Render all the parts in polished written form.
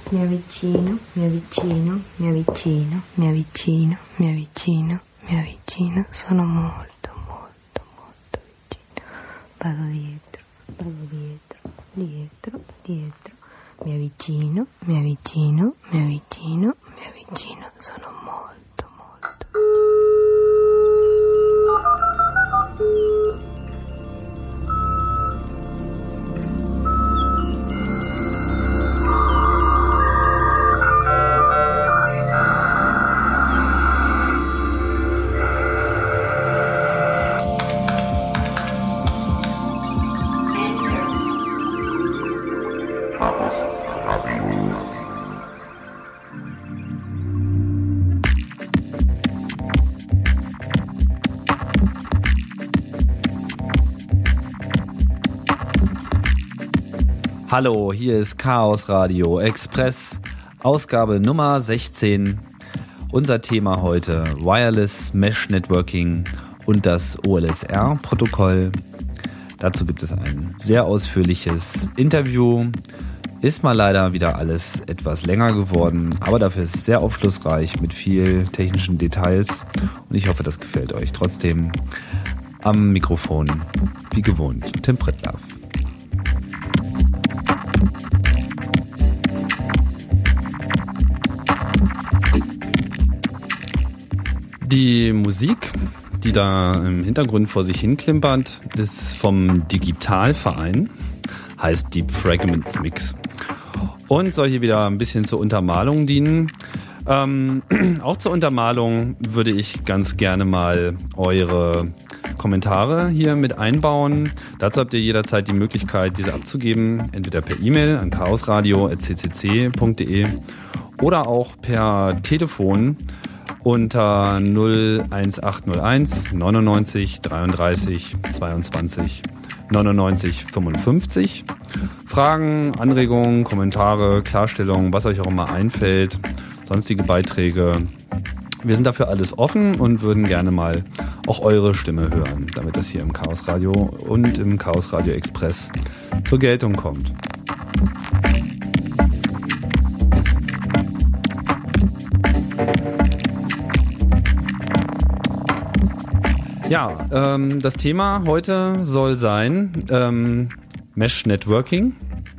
mi avvicino, mi avvicino, mi avvicino, mi avvicino, mi avvicino, mi avvicino, sono molto, molto, molto vicino. Vado dietro, dietro, dietro, mi avvicino, mi avvicino, mi avvicino, mi avvicino, sono molto, molto vicino. Hallo, hier ist Chaos Radio Express, Ausgabe Nummer 16. Unser Thema heute Wireless Mesh Networking und das OLSR-Protokoll. Dazu gibt es ein sehr ausführliches Interview. Ist mal leider wieder alles etwas länger geworden, aber dafür ist es sehr aufschlussreich mit viel technischen Details und ich hoffe, das gefällt euch. Trotzdem am Mikrofon, wie gewohnt, Tim Prittlaff. Die Musik, die da im Hintergrund vor sich hin klimpert, ist vom Digitalverein, heißt Deep Fragments Mix und soll hier wieder ein bisschen zur Untermalung dienen. Auch zur Untermalung würde ich ganz gerne mal eure Kommentare hier mit einbauen. Dazu habt ihr jederzeit die Möglichkeit, diese abzugeben, entweder per E-Mail an chaosradio@ccc.de oder auch per Telefon unter 01801 99 33 22 99 55. Fragen, Anregungen, Kommentare, Klarstellungen, was euch auch immer einfällt, sonstige Beiträge. Wir sind dafür alles offen und würden gerne mal auch eure Stimme hören, damit das hier im Chaos Radio und im Chaos Radio Express zur Geltung kommt. Ja, das Thema heute soll sein Mesh Networking.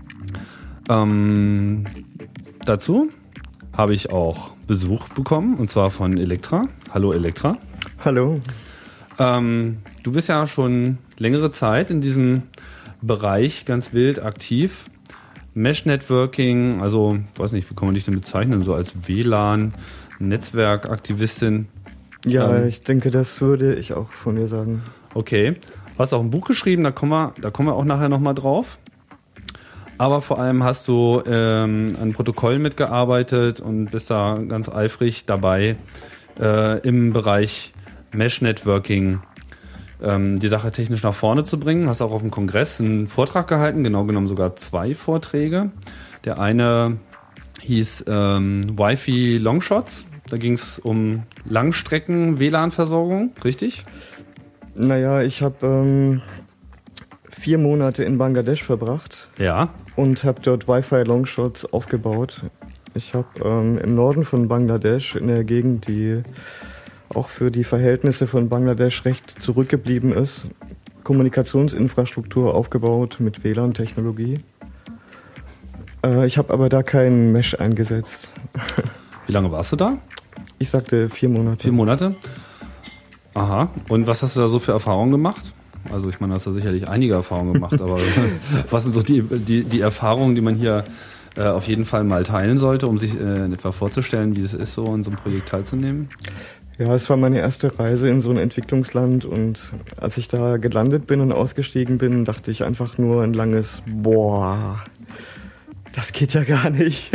Dazu habe ich auch Besuch bekommen, und zwar von Elektra. Hallo Elektra. Hallo. Du bist ja schon längere Zeit in diesem Bereich ganz wild aktiv. Mesh Networking, also ich weiß nicht, wie kann man dich denn bezeichnen, so als WLAN-Netzwerkaktivistin? Ja, ich denke, das würde ich auch von dir sagen. Okay. Du hast auch ein Buch geschrieben, da kommen wir auch nachher nochmal drauf. Aber vor allem hast du an Protokollen mitgearbeitet und bist da ganz eifrig dabei, im Bereich Mesh Networking die Sache technisch nach vorne zu bringen. Hast auch auf dem Kongress einen Vortrag gehalten, genau genommen sogar 2 Vorträge. Der eine hieß Wi-Fi Longshots. Da ging es um Langstrecken-WLAN-Versorgung, richtig? Naja, ich habe 4 Monate in Bangladesch verbracht. Ja. Und habe dort Wi-Fi Longshots aufgebaut. Ich habe im Norden von Bangladesch, in der Gegend, die auch für die Verhältnisse von Bangladesch recht zurückgeblieben ist, Kommunikationsinfrastruktur aufgebaut mit WLAN-Technologie. Ich habe aber da keinen Mesh eingesetzt. Wie lange warst du da? Ich sagte 4 Monate. 4 Monate? Aha. Und was hast du da so für Erfahrungen gemacht? Also ich meine, du hast da sicherlich einige Erfahrungen gemacht, aber was sind so die Erfahrungen, die man hier auf jeden Fall mal teilen sollte, um sich in etwa vorzustellen, wie es ist, so in so einem Projekt teilzunehmen? Ja, es war meine erste Reise in so ein Entwicklungsland und als ich da gelandet bin und ausgestiegen bin, dachte ich einfach nur ein langes Boah. Das geht ja gar nicht.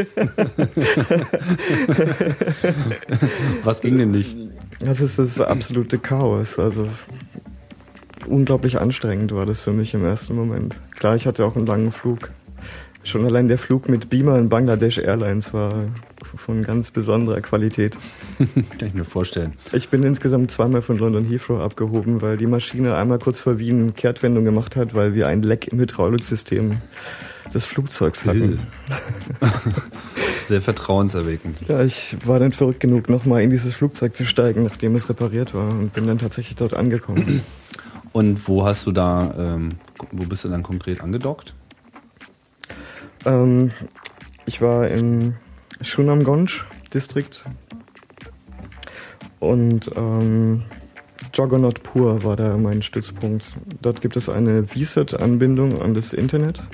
Was ging denn nicht? Das ist das absolute Chaos. Also unglaublich anstrengend war das für mich im ersten Moment. Klar, ich hatte auch einen langen Flug. Schon allein der Flug mit Beamer in Bangladesh Airlines war von ganz besonderer Qualität. Kann ich mir vorstellen. Ich bin insgesamt 2-mal von London Heathrow abgehoben, weil die Maschine einmal kurz vor Wien Kehrtwendung gemacht hat, weil wir ein Leck im Hydrauliksystem des Flugzeugs hatten. Sehr vertrauenserweckend. Ja, ich war dann verrückt genug, nochmal in dieses Flugzeug zu steigen, nachdem es repariert war und bin dann tatsächlich dort angekommen. Und wo bist du dann konkret angedockt? Ich war im Sunamganj-Distrikt und Jagannathpur war da mein Stützpunkt. Dort gibt es eine VSAT-Anbindung an das Internet,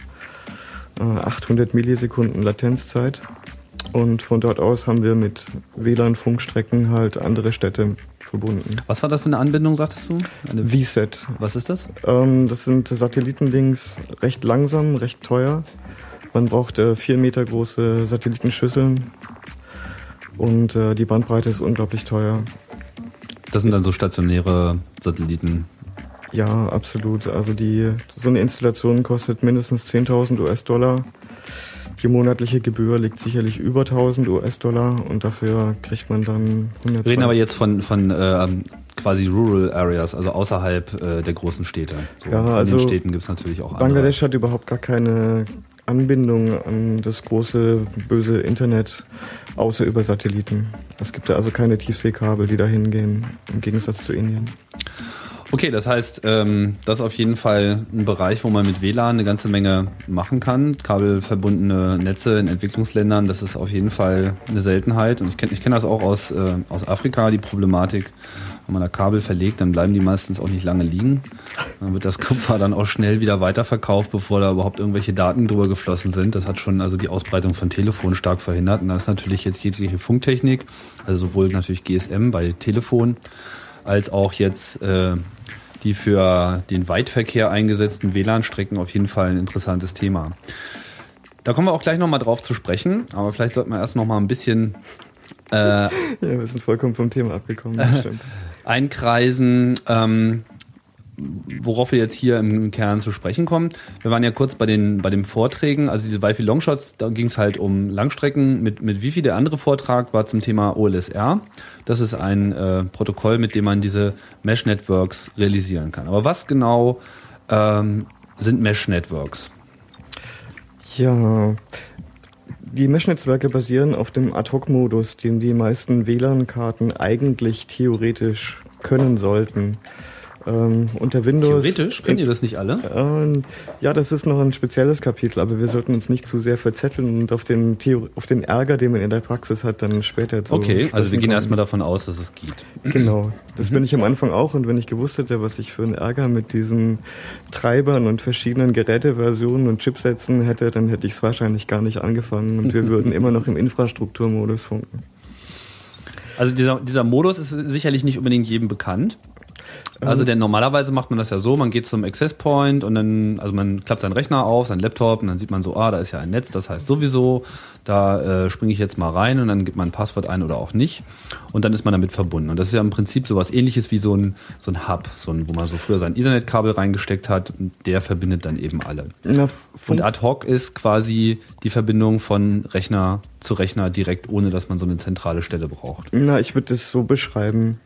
800 Millisekunden Latenzzeit, und von dort aus haben wir mit WLAN-Funkstrecken halt andere Städte verbunden. Was war das für eine Anbindung, sagtest du? VSAT. Was ist das? Das sind Satellitenlinks, recht langsam, recht teuer. Man braucht 4 Meter große Satellitenschüsseln und die Bandbreite ist unglaublich teuer. Das sind dann so stationäre Satelliten? Ja, absolut. Also so eine Installation kostet mindestens 10.000 US-Dollar. Die monatliche Gebühr liegt sicherlich über 1.000 US-Dollar und dafür kriegt man dann 100. Wir reden aber jetzt von quasi Rural Areas, also außerhalb der großen Städte. So, ja, also in den Städten gibt es natürlich auch andere. Bangladesch hat überhaupt gar keine Anbindung an das große, böse Internet, außer über Satelliten. Es gibt da also keine Tiefseekabel, die da hingehen, im Gegensatz zu Indien. Okay, das heißt, das ist auf jeden Fall ein Bereich, wo man mit WLAN eine ganze Menge machen kann. Kabelverbundene Netze in Entwicklungsländern, das ist auf jeden Fall eine Seltenheit. Und ich kenn das auch aus Afrika, die Problematik. Wenn man da Kabel verlegt, dann bleiben die meistens auch nicht lange liegen. Dann wird das Kupfer dann auch schnell wieder weiterverkauft, bevor da überhaupt irgendwelche Daten drüber geflossen sind. Das hat schon also die Ausbreitung von Telefonen stark verhindert. Und da ist natürlich jetzt jegliche Funktechnik, also sowohl natürlich GSM bei Telefon, als auch jetzt die für den Weitverkehr eingesetzten WLAN-Strecken auf jeden Fall ein interessantes Thema. Da kommen wir auch gleich nochmal drauf zu sprechen, aber vielleicht sollten wir erst nochmal ein bisschen ja, wir sind vollkommen vom Thema abgekommen, das stimmt. Einkreisen, worauf wir jetzt hier im Kern zu sprechen kommen. Wir waren ja kurz bei den Vorträgen, also diese Wi-Fi Longshots, da ging es halt um Langstrecken mit Wi-Fi. Der andere Vortrag war zum Thema OLSR. Das ist ein Protokoll, mit dem man diese Mesh-Networks realisieren kann. Aber was genau sind Mesh-Networks? Ja, die Mesh-Netzwerke basieren auf dem Ad-Hoc-Modus, den die meisten WLAN-Karten eigentlich theoretisch können sollten. Unter Windows. Theoretisch? Können die das nicht alle? Ja, das ist noch ein spezielles Kapitel, aber wir sollten uns nicht zu sehr verzetteln und auf den Ärger, den man in der Praxis hat, dann später zu. Okay, also wir gehen erstmal davon aus, dass es geht. Genau, das bin ich am Anfang auch, und wenn ich gewusst hätte, was ich für einen Ärger mit diesen Treibern und verschiedenen Geräteversionen und Chipsätzen hätte, dann hätte ich es wahrscheinlich gar nicht angefangen und wir würden immer noch im Infrastrukturmodus funken. Also dieser Modus ist sicherlich nicht unbedingt jedem bekannt. Also denn normalerweise macht man das ja so, man geht zum Access Point und dann, also man klappt seinen Rechner auf, seinen Laptop, und dann sieht man so, da ist ja ein Netz, das heißt sowieso, da springe ich jetzt mal rein, und dann gibt man ein Passwort ein oder auch nicht, und dann ist man damit verbunden. Und das ist ja im Prinzip sowas Ähnliches wie so ein Hub, wo man so früher sein Ethernet-Kabel reingesteckt hat, und der verbindet dann eben alle. Und Ad-Hoc ist quasi die Verbindung von Rechner zu Rechner direkt, ohne dass man so eine zentrale Stelle braucht. Na, ich würde das so beschreiben.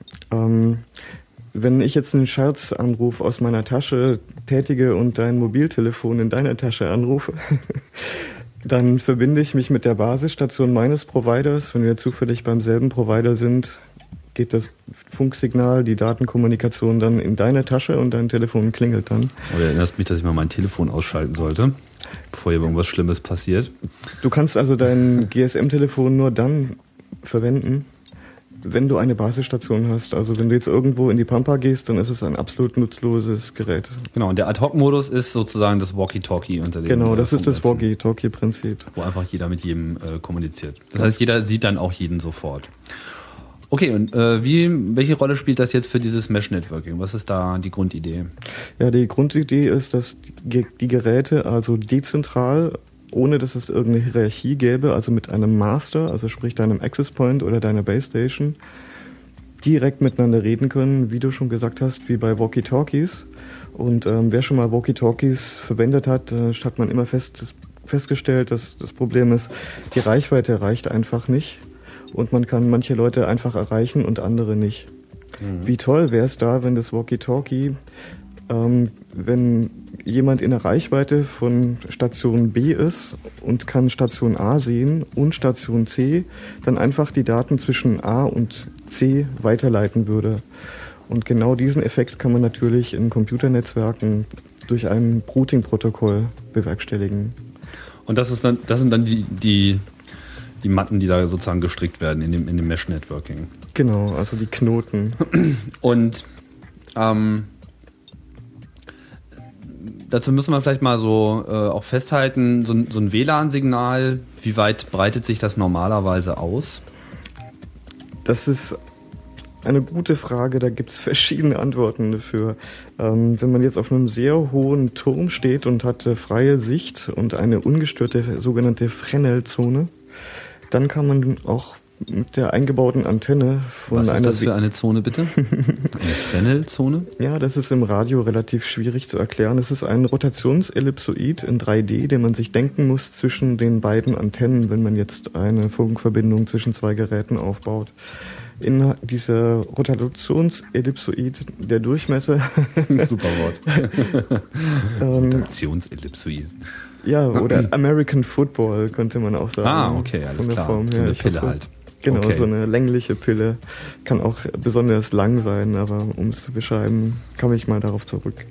Wenn ich jetzt einen Scherzanruf aus meiner Tasche tätige und dein Mobiltelefon in deiner Tasche anrufe, dann verbinde ich mich mit der Basisstation meines Providers. Wenn wir zufällig beim selben Provider sind, geht das Funksignal, die Datenkommunikation dann in deine Tasche und dein Telefon klingelt dann. Oder erinnerst mich, dass ich mal mein Telefon ausschalten sollte, bevor hier irgendwas Schlimmes passiert. Du kannst also dein GSM-Telefon nur dann verwenden, wenn du eine Basisstation hast. Also wenn du jetzt irgendwo in die Pampa gehst, dann ist es ein absolut nutzloses Gerät. Genau, und der Ad-Hoc-Modus ist sozusagen das Walkie-Talkie unter dem. Genau, das ist das Walkie-Talkie-Prinzip. Wo einfach jeder mit jedem kommuniziert. Das heißt, jeder sieht dann auch jeden sofort. Okay, und welche Rolle spielt das jetzt für dieses Mesh-Networking? Was ist da die Grundidee? Ja, die Grundidee ist, dass die Geräte also dezentral, ohne dass es irgendeine Hierarchie gäbe, also mit einem Master, also sprich deinem Access Point oder deiner Base Station, direkt miteinander reden können, wie du schon gesagt hast, wie bei Walkie-Talkies. Und wer schon mal Walkie-Talkies verwendet hat, hat man immer festgestellt, dass das Problem ist, die Reichweite reicht einfach nicht und man kann manche Leute einfach erreichen und andere nicht. Mhm. Wie toll wäre es da, wenn das Walkie-Talkie wenn jemand in der Reichweite von Station B ist und kann Station A sehen und Station C, dann einfach die Daten zwischen A und C weiterleiten würde. Und genau diesen Effekt kann man natürlich in Computernetzwerken durch ein Routing-Protokoll bewerkstelligen. Und das sind dann die Matten, die da sozusagen gestrickt werden in dem Mesh-Networking. Genau, also die Knoten. Und dazu müssen wir vielleicht mal so auch festhalten, so ein WLAN-Signal, wie weit breitet sich das normalerweise aus? Das ist eine gute Frage, da gibt es verschiedene Antworten dafür. Wenn man jetzt auf einem sehr hohen Turm steht und hat freie Sicht und eine ungestörte sogenannte Fresnel-Zone, dann kann man auch mit der eingebauten Antenne von einer... Was ist das für eine Zone, bitte? Eine Fresnel-Zone? Ja, das ist im Radio relativ schwierig zu erklären. Es ist ein Rotationsellipsoid in 3D, den man sich denken muss zwischen den beiden Antennen, wenn man jetzt eine Funkverbindung zwischen zwei Geräten aufbaut. In dieser Rotationsellipsoid, der Durchmesser... Super Wort. Rotationsellipsoid. Ja, oder American Football könnte man auch sagen. Ah, okay, alles klar. Form her. So eine Pille halt. Genau, okay. So eine längliche Pille. Kann auch besonders lang sein, aber um es zu beschreiben, komme ich mal darauf zurück.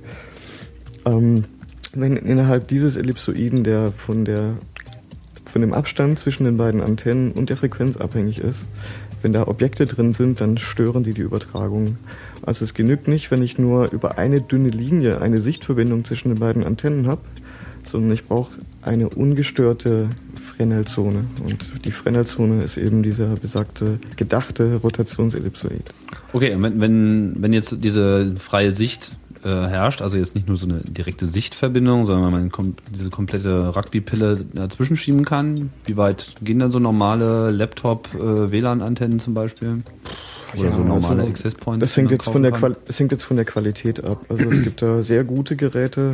Wenn innerhalb dieses Ellipsoiden, der von dem Abstand zwischen den beiden Antennen und der Frequenz abhängig ist, wenn da Objekte drin sind, dann stören die Übertragung. Also es genügt nicht, wenn ich nur über eine dünne Linie eine Sichtverbindung zwischen den beiden Antennen habe, sondern ich brauche eine ungestörte Fresnel-Zone. Und die Fresnel-Zone ist eben dieser besagte, gedachte Rotationsellipsoid. Okay, und wenn jetzt diese freie Sicht herrscht, also jetzt nicht nur so eine direkte Sichtverbindung, sondern wenn man diese komplette Rugby-Pille dazwischen schieben kann, wie weit gehen dann so normale Laptop-WLAN-Antennen zum Beispiel? Oder ja, so normale also Access Points? Das hängt jetzt von der Qualität ab. Also es gibt da sehr gute Geräte.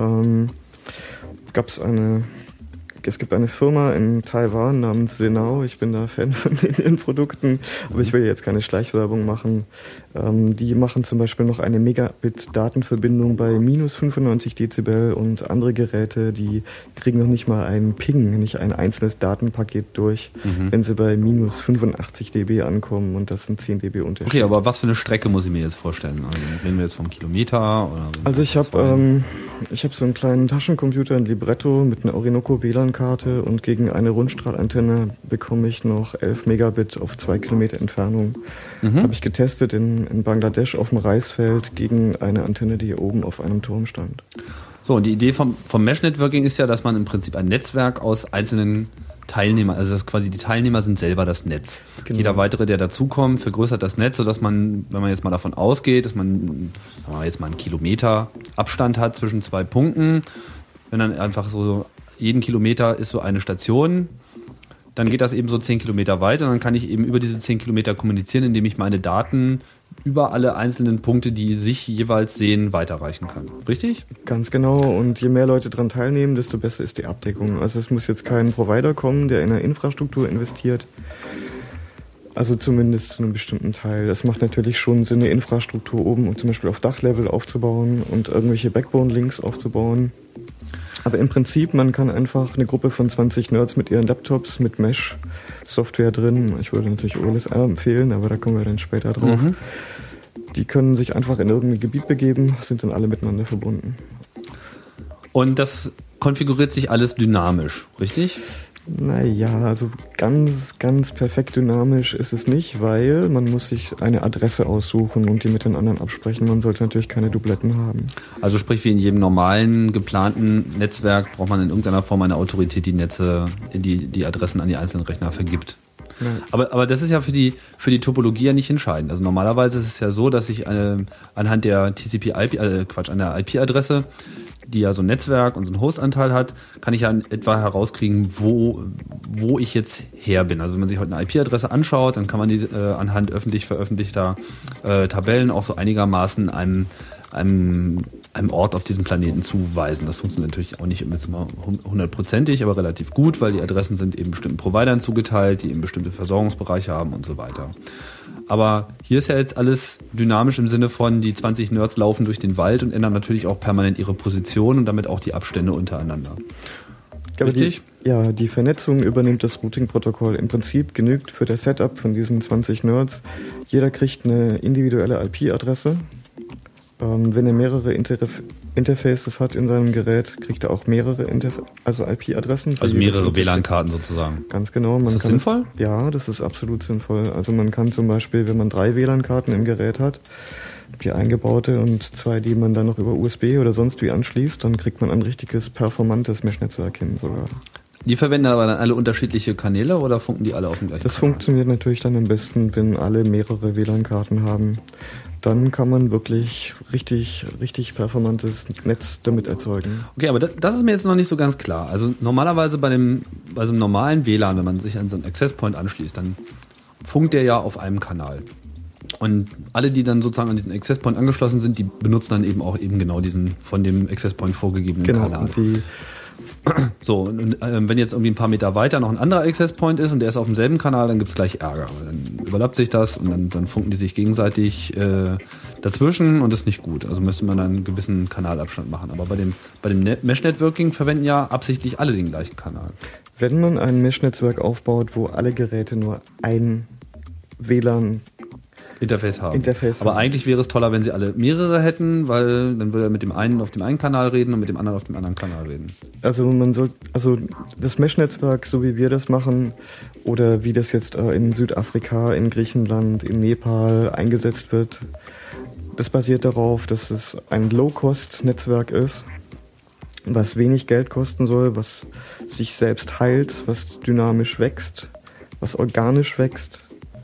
Es gibt eine Firma in Taiwan namens Senao. Ich bin da Fan von den Produkten, aber ich will jetzt keine Schleichwerbung machen. Die machen zum Beispiel noch eine Megabit-Datenverbindung bei minus 95 Dezibel und andere Geräte, die kriegen noch nicht mal einen Ping, nicht ein einzelnes Datenpaket durch, wenn sie bei minus 85 dB ankommen und das sind 10 dB Unterschied. Okay, aber was für eine Strecke muss ich mir jetzt vorstellen? Also reden wir jetzt vom Kilometer? Oder also ich habe so einen kleinen Taschencomputer, ein Libretto mit einer Orinoco WLAN-Karte und gegen eine Rundstrahlantenne bekomme ich noch 11 Megabit auf 2 Kilometer Entfernung. Habe ich getestet in Bangladesch auf dem Reisfeld gegen eine Antenne, die oben auf einem Turm stand. So, und die Idee vom Mesh-Networking ist ja, dass man im Prinzip ein Netzwerk aus einzelnen Teilnehmern, also dass quasi die Teilnehmer sind selber das Netz. Genau. Jeder weitere, der dazukommt, vergrößert das Netz, sodass man, wenn man jetzt mal davon ausgeht, dass man jetzt mal einen Kilometer Abstand hat zwischen zwei Punkten, wenn dann einfach so jeden Kilometer ist so eine Station, dann geht das eben so 10 Kilometer weiter und dann kann ich eben über diese 10 Kilometer kommunizieren, indem ich meine Daten über alle einzelnen Punkte, die sich jeweils sehen, weiterreichen kann. Richtig? Ganz genau. Und je mehr Leute daran teilnehmen, desto besser ist die Abdeckung. Also es muss jetzt kein Provider kommen, der in eine Infrastruktur investiert. Also zumindest zu einem bestimmten Teil. Es macht natürlich schon Sinn, eine Infrastruktur oben und zum Beispiel auf Dachlevel aufzubauen und irgendwelche Backbone-Links aufzubauen. Aber im Prinzip, man kann einfach eine Gruppe von 20 Nerds mit ihren Laptops, mit Mesh-Software drin, ich würde natürlich OLSR empfehlen, aber da kommen wir dann später drauf, die können sich einfach in irgendein Gebiet begeben, sind dann alle miteinander verbunden. Und das konfiguriert sich alles dynamisch, richtig? Naja, also ganz, ganz perfekt dynamisch ist es nicht, weil man muss sich eine Adresse aussuchen und die mit den anderen absprechen. Man sollte natürlich keine Dubletten haben. Also sprich, wie in jedem normalen, geplanten Netzwerk braucht man in irgendeiner Form eine Autorität, die Netze, die Adressen an die einzelnen Rechner vergibt. Ja. Aber das ist ja für die Topologie ja nicht entscheidend. Also normalerweise ist es ja so, dass ich anhand der an der IP-Adresse, die ja so ein Netzwerk und so einen Hostanteil hat, kann ich ja etwa herauskriegen, wo ich jetzt her bin. Also wenn man sich heute eine IP-Adresse anschaut, dann kann man die anhand öffentlich veröffentlichter Tabellen auch so einigermaßen einem Ort auf diesem Planeten zuweisen. Das funktioniert natürlich auch nicht immer 100%ig, aber relativ gut, weil die Adressen sind eben bestimmten Providern zugeteilt, die eben bestimmte Versorgungsbereiche haben und so weiter. Aber hier ist ja jetzt alles dynamisch im Sinne von, die 20 Nerds laufen durch den Wald und ändern natürlich auch permanent ihre Position und damit auch die Abstände untereinander. Richtig? Die Vernetzung übernimmt das Routing-Protokoll. Im Prinzip genügt für das Setup von diesen 20 Nerds, jeder kriegt eine individuelle IP-Adresse. Wenn er mehrere Interfaces hat in seinem Gerät, kriegt er auch mehrere IP-Adressen. Also mehrere WLAN-Karten sozusagen. Ganz genau. Ist das sinnvoll? Ja, das ist absolut sinnvoll. Also man kann zum Beispiel, wenn man 3 WLAN-Karten im Gerät hat, die eingebaute und 2, die man dann noch über USB oder sonst wie anschließt, dann kriegt man ein richtiges, performantes Mesh-Netzwerk hin sogar. Die verwenden aber dann alle unterschiedliche Kanäle oder funken die alle auf dem gleichen Das Kanal? funktioniert natürlich dann am besten, wenn alle mehrere WLAN-Karten haben. Dann kann man wirklich richtig performantes Netz damit erzeugen. Okay, aber das ist mir jetzt noch nicht so ganz klar. Also normalerweise bei so einem normalen WLAN, wenn man sich an so einen Access Point anschließt, dann funkt der ja auf einem Kanal. Und alle, die dann sozusagen an diesen Access Point angeschlossen sind, die benutzen dann eben auch eben genau diesen von dem Access Point vorgegebenen Kanal. Und so, und wenn jetzt irgendwie ein paar Meter weiter noch ein anderer Access Point ist und der ist auf demselben Kanal, dann gibt es gleich Ärger. Dann überlappt sich das und dann funken die sich gegenseitig dazwischen und das ist nicht gut. Also müsste man dann einen gewissen Kanalabstand machen. Aber bei dem Mesh-Networking verwenden ja absichtlich alle den gleichen Kanal. Wenn man ein Mesh-Netzwerk aufbaut, wo alle Geräte nur ein Interface haben. Aber eigentlich wäre es toller, wenn sie alle mehrere hätten, weil dann würde er mit dem einen auf dem einen Kanal reden und mit dem anderen auf dem anderen Kanal reden. Also das Mesh-Netzwerk, so wie wir das machen, oder wie das jetzt in Südafrika, in Griechenland, in Nepal eingesetzt wird, das basiert darauf, dass es ein Low-Cost-Netzwerk ist, was wenig Geld kosten soll, was sich selbst heilt, was dynamisch wächst, was organisch wächst.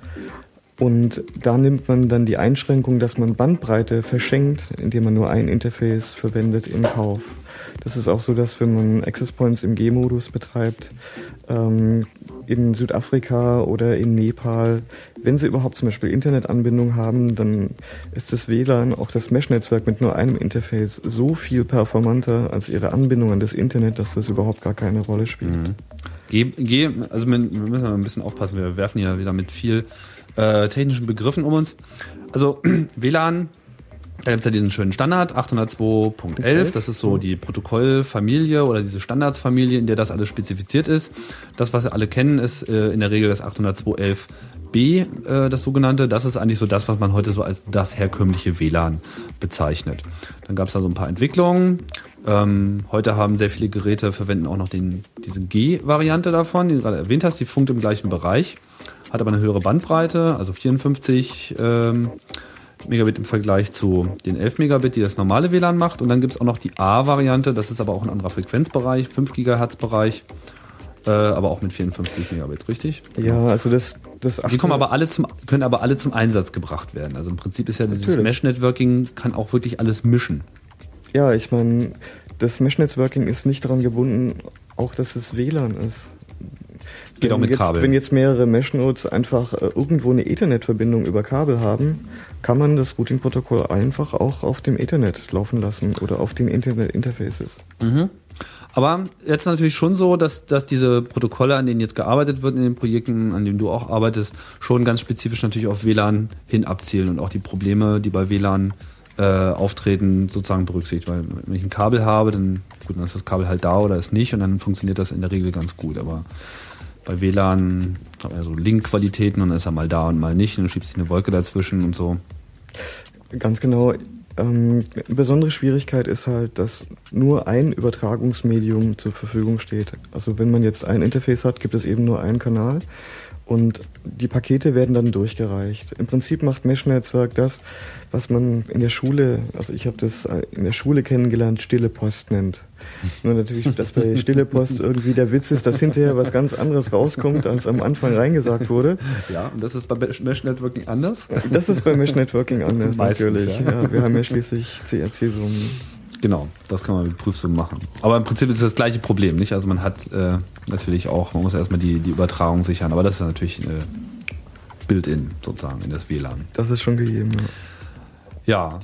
Und da nimmt man dann die Einschränkung, dass man Bandbreite verschenkt, indem man nur ein Interface verwendet, in Kauf. Das ist auch so, dass wenn man Access Points im G-Modus betreibt, in Südafrika oder in Nepal, wenn sie überhaupt zum Beispiel Internetanbindung haben, dann ist das WLAN, auch das Mesh-Netzwerk mit nur einem Interface, so viel performanter als ihre Anbindung an das Internet, dass das überhaupt gar keine Rolle spielt. Also wir müssen mal ein bisschen aufpassen, wir werfen hier wieder mit viel technischen Begriffen um uns. Also WLAN, da gibt es ja diesen schönen Standard 802.11, das ist so die Protokollfamilie oder diese Standardsfamilie, in der das alles spezifiziert ist. Das, was wir alle kennen, ist in der Regel das 802.11b, das sogenannte. Das ist eigentlich so das, was man heute so als das herkömmliche WLAN bezeichnet. Dann gab es da so ein paar Entwicklungen. Heute haben sehr viele Geräte, verwenden auch noch diese G-Variante davon, die du gerade erwähnt hast, die funkt im gleichen Bereich, hat aber eine höhere Bandbreite, also 54 Megabit im Vergleich zu den 11 Megabit, die das normale WLAN macht. Und dann gibt es auch noch die A-Variante, das ist aber auch ein anderer Frequenzbereich, 5 Gigahertz-Bereich, aber auch mit 54 Megabit, richtig? Ja, also das die können aber alle zum Einsatz gebracht werden. Also im Prinzip ist ja dieses Mesh-Networking kann auch wirklich alles mischen. Ja, ich meine, das Mesh-Networking ist nicht daran gebunden, auch dass es WLAN ist. Geht auch mit Kabel. Wenn jetzt mehrere Mesh-Nodes einfach irgendwo eine Ethernet-Verbindung über Kabel haben, kann man das Routing-Protokoll einfach auch auf dem Ethernet laufen lassen oder auf den Internet-Interfaces. Mhm. Aber jetzt natürlich schon so, dass diese Protokolle, an denen jetzt gearbeitet wird in den Projekten, an denen du auch arbeitest, schon ganz spezifisch natürlich auf WLAN hin abzielen und auch die Probleme, die bei WLAN auftreten, sozusagen berücksichtigt. Weil wenn ich ein Kabel habe, dann ist das Kabel halt da oder ist nicht und dann funktioniert das in der Regel ganz gut. Aber bei WLAN hat man ja so Link-Qualitäten und dann ist er mal da und mal nicht und dann schiebt sich eine Wolke dazwischen und so. Ganz genau. Eine besondere Schwierigkeit ist halt, dass nur ein Übertragungsmedium zur Verfügung steht. Also wenn man jetzt ein Interface hat, gibt es eben nur einen Kanal und die Pakete werden dann durchgereicht. Im Prinzip macht Mesh-Netzwerk das, was man in der Schule, also ich habe das in der Schule kennengelernt, stille Post nennt. Nur natürlich, dass bei stille Post irgendwie der Witz ist, dass hinterher was ganz anderes rauskommt, als am Anfang reingesagt wurde. Ja, und das ist bei Mesh-Networking anders? Das ist bei Mesh-Networking anders, meistens, natürlich. Ja, wir haben ja schließlich CRC-Summen. Genau, das kann man mit Prüfsummen machen. Aber im Prinzip ist es das gleiche Problem, nicht? Also man hat natürlich auch, man muss erstmal die Übertragung sichern, aber das ist natürlich Built-in sozusagen in das WLAN. Das ist schon gegeben, ja.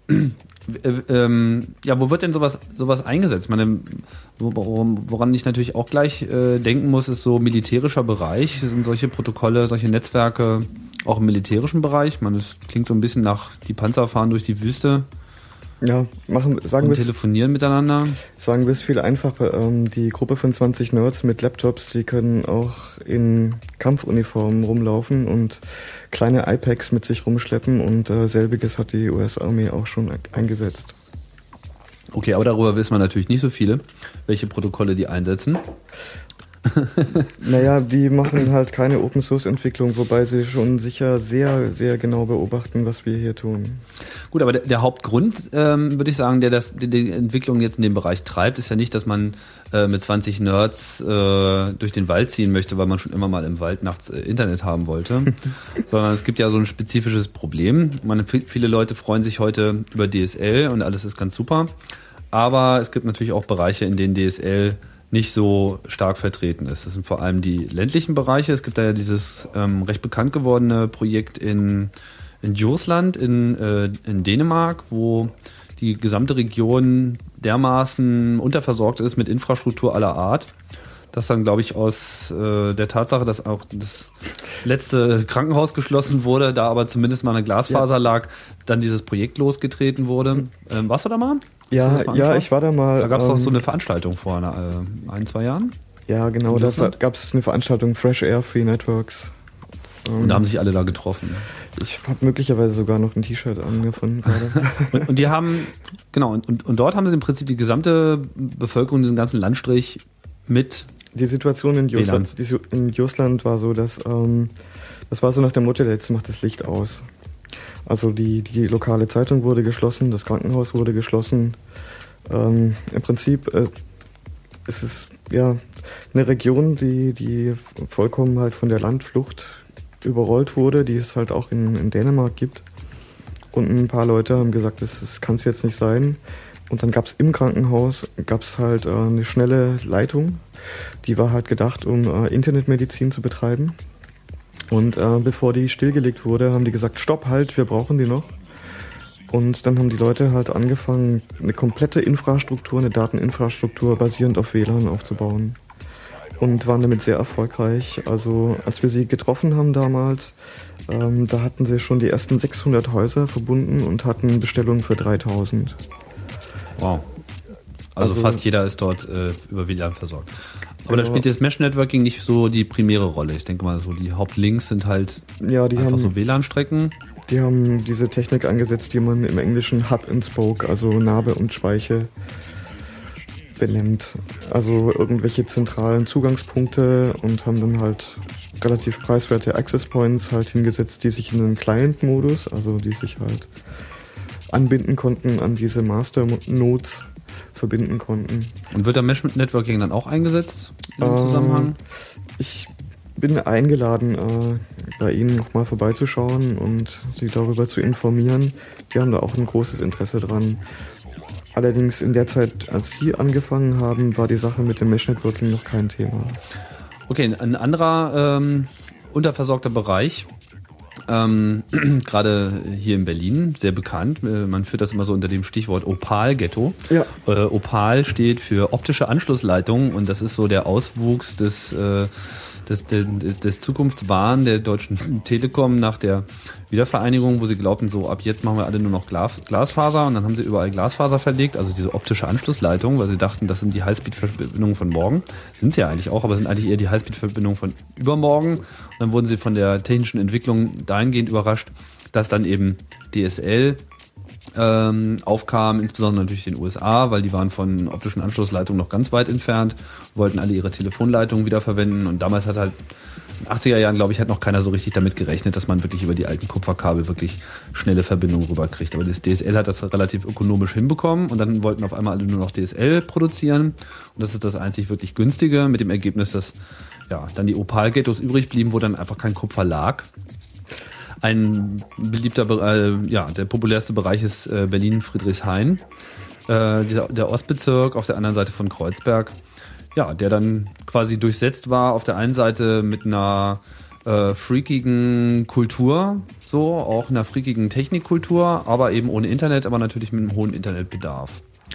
Ja, wo wird denn sowas eingesetzt? Ich meine, woran ich natürlich auch gleich denken muss, ist so militärischer Bereich. Sind solche Protokolle, solche Netzwerke auch im militärischen Bereich. Es klingt so ein bisschen nach die Panzer fahren durch die Wüste. Ja, sagen wir telefonieren miteinander. Sagen wir es viel einfacher. Die Gruppe von 20 Nerds mit Laptops, die können auch in Kampfuniformen rumlaufen und kleine iPads mit sich rumschleppen und selbiges hat die US-Armee auch schon eingesetzt. Okay, aber darüber wissen wir natürlich nicht so viele, welche Protokolle die einsetzen. Naja, die machen halt keine Open-Source-Entwicklung, wobei sie schon sicher sehr, sehr genau beobachten, was wir hier tun. Gut, aber der Hauptgrund, würde ich sagen, der die Entwicklung jetzt in dem Bereich treibt, ist ja nicht, dass man mit 20 Nerds durch den Wald ziehen möchte, weil man schon immer mal im Wald nachts Internet haben wollte, sondern es gibt ja so ein spezifisches Problem. Viele Leute freuen sich heute über DSL und alles ist ganz super, aber es gibt natürlich auch Bereiche, in denen DSL nicht so stark vertreten ist. Das sind vor allem die ländlichen Bereiche. Es gibt da ja dieses recht bekannt gewordene Projekt in Djursland in Dänemark, wo die gesamte Region dermaßen unterversorgt ist mit Infrastruktur aller Art, dass dann, glaube ich, aus der Tatsache, dass auch das letzte Krankenhaus geschlossen wurde, da aber zumindest mal eine Glasfaser lag, dann dieses Projekt losgetreten wurde. Warst du da mal? Ja, ich war da mal. Da gab es auch so eine Veranstaltung vor 1-2 Jahren. Ja, genau, da gab es eine Veranstaltung Fresh Air Free Networks. Und da haben sich alle da getroffen. Ich habe möglicherweise sogar noch ein T-Shirt angefunden gerade. und die haben, genau, und dort haben sie im Prinzip die gesamte Bevölkerung, diesen ganzen Landstrich mit. Die Situation in Djursland war so, dass das war so nach dem Motto, jetzt macht das Licht aus. Also die lokale Zeitung wurde geschlossen, das Krankenhaus wurde geschlossen. Im Prinzip ist es ja eine Region, die vollkommen halt von der Landflucht überrollt wurde, die es halt auch in Dänemark gibt. Und ein paar Leute haben gesagt, das kann es jetzt nicht sein. Und dann gab es im Krankenhaus halt eine schnelle Leitung, die war halt gedacht, um Internetmedizin zu betreiben. Und bevor die stillgelegt wurde, haben die gesagt, stopp, halt, wir brauchen die noch. Und dann haben die Leute halt angefangen, eine komplette Infrastruktur, eine Dateninfrastruktur basierend auf WLAN aufzubauen. Und waren damit sehr erfolgreich. Also als wir sie getroffen haben damals, da hatten sie schon die ersten 600 Häuser verbunden und hatten Bestellungen für 3000. Wow. Also fast jeder ist dort über WLAN versorgt. Aber da spielt das Mesh-Networking nicht so die primäre Rolle. Ich denke mal, so die Hauptlinks sind halt einfach so WLAN-Strecken. Die haben diese Technik angesetzt, die man im Englischen Hub and Spoke, also Narbe und Speiche, benennt. Also irgendwelche zentralen Zugangspunkte und haben dann halt relativ preiswerte Access Points halt hingesetzt, die sich in den Client-Modus, also die sich halt anbinden konnten an diese Master-Nodes, verbinden konnten. Und wird da Mesh-Networking dann auch eingesetzt im Zusammenhang? Ich bin eingeladen, bei Ihnen nochmal vorbeizuschauen und Sie darüber zu informieren. Die haben da auch ein großes Interesse dran. Allerdings in der Zeit, als Sie angefangen haben, war die Sache mit dem Mesh-Networking noch kein Thema. Okay, ein anderer unterversorgter Bereich, gerade hier in Berlin, sehr bekannt. Man führt das immer so unter dem Stichwort Opal-Ghetto. Ja. Opal steht für optische Anschlussleitung und das ist so der Auswuchs des Zukunftswahn der Deutschen Telekom nach der Wiedervereinigung, wo sie glaubten, so ab jetzt machen wir alle nur noch Glasfaser und dann haben sie überall Glasfaser verlegt, also diese optische Anschlussleitung, weil sie dachten, das sind die Highspeed-Verbindungen von morgen. Sind sie ja eigentlich auch, aber sind eigentlich eher die Highspeed-Verbindungen von übermorgen. Und dann wurden sie von der technischen Entwicklung dahingehend überrascht, dass dann eben DSL aufkam, insbesondere natürlich in den USA, weil die waren von optischen Anschlussleitungen noch ganz weit entfernt, wollten alle ihre Telefonleitungen wiederverwenden und damals hat halt in den 80er Jahren, glaube ich, hat noch keiner so richtig damit gerechnet, dass man wirklich über die alten Kupferkabel wirklich schnelle Verbindungen rüberkriegt. Aber das DSL hat das relativ ökonomisch hinbekommen und dann wollten auf einmal alle nur noch DSL produzieren und das ist das einzig wirklich günstige, mit dem Ergebnis, dass ja dann die Opal-Ghettos übrig blieben, wo dann einfach kein Kupfer lag. Ein beliebter, der populärste Bereich ist Berlin-Friedrichshain, der Ostbezirk auf der anderen Seite von Kreuzberg, ja, der dann quasi durchsetzt war auf der einen Seite mit einer freakigen Kultur, so auch einer freakigen Technikkultur, aber eben ohne Internet, aber natürlich mit einem hohen Internetbedarf.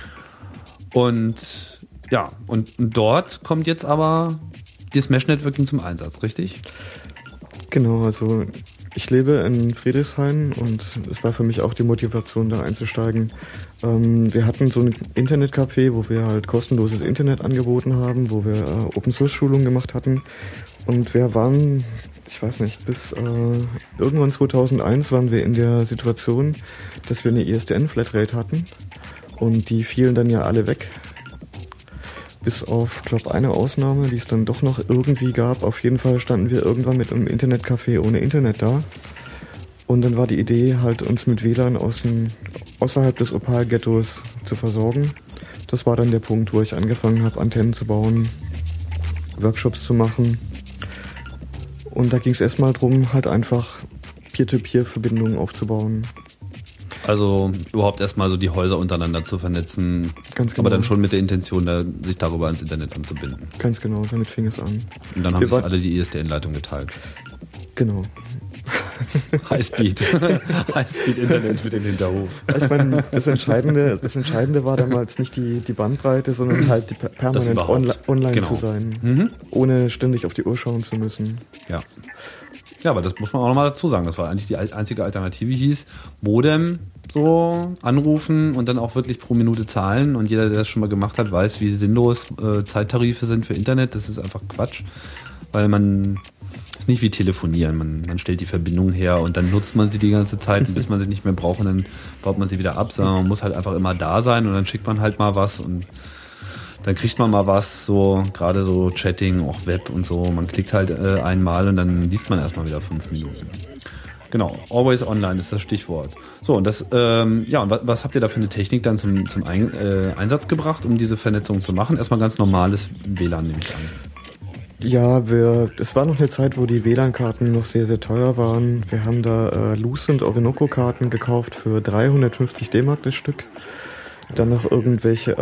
Und ja, und dort kommt jetzt aber das Mesh-Networking zum Einsatz, richtig? Genau, also Ich lebe in Friedrichshain und es war für mich auch die Motivation, da einzusteigen. Wir hatten so ein Internetcafé, wo wir halt kostenloses Internet angeboten haben, wo wir Open-Source-Schulungen gemacht hatten. Und wir waren, ich weiß nicht, bis irgendwann 2001 waren wir in der Situation, dass wir eine ISDN-Flatrate hatten. Und die fielen dann ja alle weg. Bis auf, glaube eine Ausnahme, die es dann doch noch irgendwie gab. Auf jeden Fall standen wir irgendwann mit einem Internetcafé ohne Internet da. Und dann war die Idee, halt uns mit WLAN außerhalb des Opal-Ghettos zu versorgen. Das war dann der Punkt, wo ich angefangen habe, Antennen zu bauen, Workshops zu machen. Und da ging es erstmal darum, halt einfach Peer-to-Peer-Verbindungen aufzubauen. Also überhaupt erstmal so die Häuser untereinander zu vernetzen, Ganz genau. Aber dann schon mit der Intention, sich darüber ans Internet anzubinden. Ganz genau, damit fing es an. Und dann haben sich alle die ISDN-Leitung geteilt. Genau. Highspeed-Internet mit dem Hinterhof. Ich meine, das Entscheidende war damals nicht die Bandbreite, sondern halt permanent online zu sein, ohne ständig auf die Uhr schauen zu müssen. Ja. Ja, aber das muss man auch nochmal dazu sagen. Das war eigentlich die einzige Alternative, hieß Modem, so anrufen und dann auch wirklich pro Minute zahlen. Und jeder, der das schon mal gemacht hat, weiß, wie sinnlos Zeittarife sind für Internet. Das ist einfach Quatsch, weil ist nicht wie telefonieren. Man stellt die Verbindung her und dann nutzt man sie die ganze Zeit, bis man sie nicht mehr braucht und dann baut man sie wieder ab. Sondern man muss halt einfach immer da sein und dann schickt man halt mal was und dann kriegt man mal was, so gerade so Chatting, auch Web und so. Man klickt halt einmal und dann liest man erstmal wieder 5 Minuten. Genau, always online ist das Stichwort. So, und das, und was habt ihr da für eine Technik dann zum Einsatz gebracht, um diese Vernetzung zu machen? Erstmal ganz normales WLAN, nehme ich an. Ja, es war noch eine Zeit, wo die WLAN-Karten noch sehr, sehr teuer waren. Wir haben da Lucent Orinoco-Karten gekauft für 350 D-Mark das Stück. Dann noch irgendwelche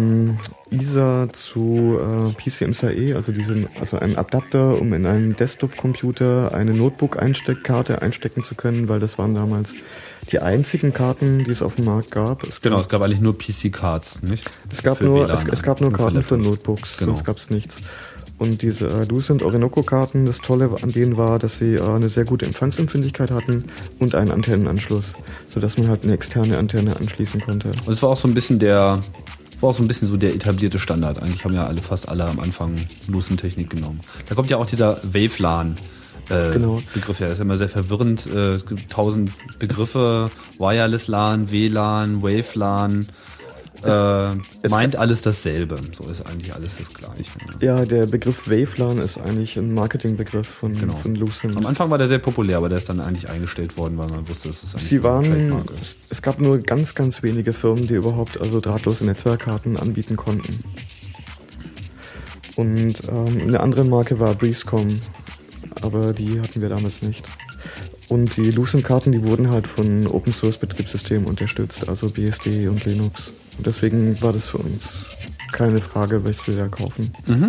ISA zu PCMCIe, also ein Adapter, um in einem Desktop-Computer eine Notebook-Einsteckkarte einstecken zu können, weil das waren damals die einzigen Karten, die es auf dem Markt gab. Es gab eigentlich nur PC-Cards, nicht? Es gab nur Karten für Notebooks, genau. Sonst gab es nichts. Und diese Lucent Orinoco-Karten, das Tolle an denen war, dass sie eine sehr gute Empfangsempfindlichkeit hatten und einen Antennenanschluss, sodass man halt eine externe Antenne anschließen konnte. Und es war auch so ein bisschen der etablierte Standard. Eigentlich haben ja fast alle am Anfang Lucent-Technik genommen. Da kommt ja auch dieser WaveLAN Begriff her. Das ist ja immer sehr verwirrend. Es gibt 1000 Begriffe. Wireless LAN, WLAN, WaveLAN. Meint alles dasselbe. So ist eigentlich alles das Gleiche. Ja, der Begriff WaveLAN ist eigentlich ein Marketingbegriff von Lucent. Am Anfang war der sehr populär, aber der ist dann eigentlich eingestellt worden, weil man wusste, dass es eigentlich ein Trademark ist. Es gab nur ganz, ganz wenige Firmen, die überhaupt drahtlose Netzwerkkarten anbieten konnten. Und eine andere Marke war Breezecom, aber die hatten wir damals nicht. Und die Lucent-Karten, die wurden halt von Open-Source-Betriebssystemen unterstützt, also BSD und Linux. Und deswegen war das für uns keine Frage, welches wir da kaufen. Mhm.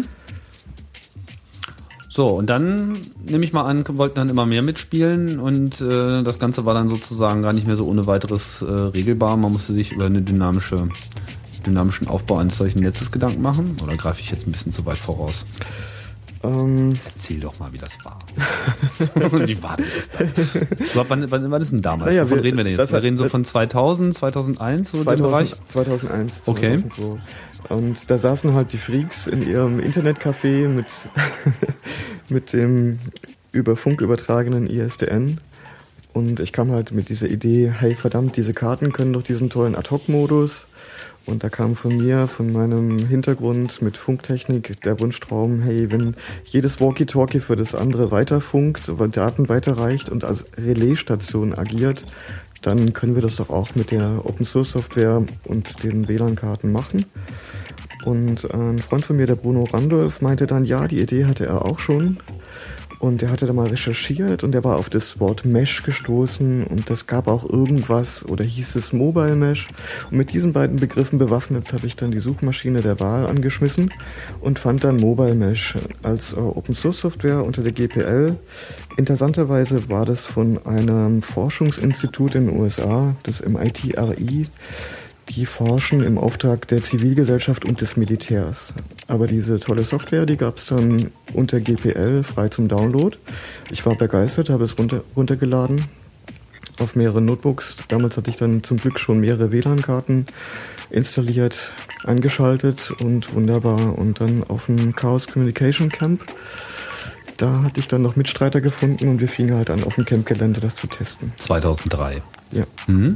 So, und dann, nehme ich mal an, wollten dann immer mehr mitspielen und das Ganze war dann sozusagen gar nicht mehr so ohne weiteres regelbar. Man musste sich über einen dynamischen Aufbau eines solchen Netzes Gedanken machen. Oder greife ich jetzt ein bisschen zu weit voraus? Erzähl doch mal, wie das war. Wie war das dann? Wann ist denn damals? Naja, Wovon reden wir denn jetzt? Wir reden so von 2000, 2001, so 2000, dem Bereich? 2001, okay. 2002. Und da saßen halt die Freaks in ihrem Internetcafé mit dem über Funk übertragenen ISDN. Und ich kam halt mit dieser Idee, hey verdammt, diese Karten können doch diesen tollen Ad-Hoc-Modus. Und da kam von meinem Hintergrund mit Funktechnik der Wunschtraum, hey, wenn jedes Walkie-Talkie für das andere weiterfunkt, Daten weiterreicht und als Relaisstation agiert, dann können wir das doch auch mit der Open-Source-Software und den WLAN-Karten machen. Und ein Freund von mir, der Bruno Randolph, meinte dann, ja, die Idee hatte er auch schon. Und er hatte da mal recherchiert und er war auf das Wort Mesh gestoßen und das gab auch irgendwas oder hieß es Mobile Mesh. Und mit diesen beiden Begriffen bewaffnet habe ich dann die Suchmaschine der Wahl angeschmissen und fand dann Mobile Mesh als Open Source Software unter der GPL. Interessanterweise war das von einem Forschungsinstitut in den USA, das MIT-RI. die forschen im Auftrag der Zivilgesellschaft und des Militärs. Aber diese tolle Software, die gab es dann unter GPL frei zum Download. Ich war begeistert, habe es runtergeladen auf mehreren Notebooks. Damals hatte ich dann zum Glück schon mehrere WLAN-Karten installiert, angeschaltet und wunderbar. Und dann auf dem Chaos Communication Camp, da hatte ich dann noch Mitstreiter gefunden und wir fingen halt an, auf dem Campgelände das zu testen. 2003. Ja.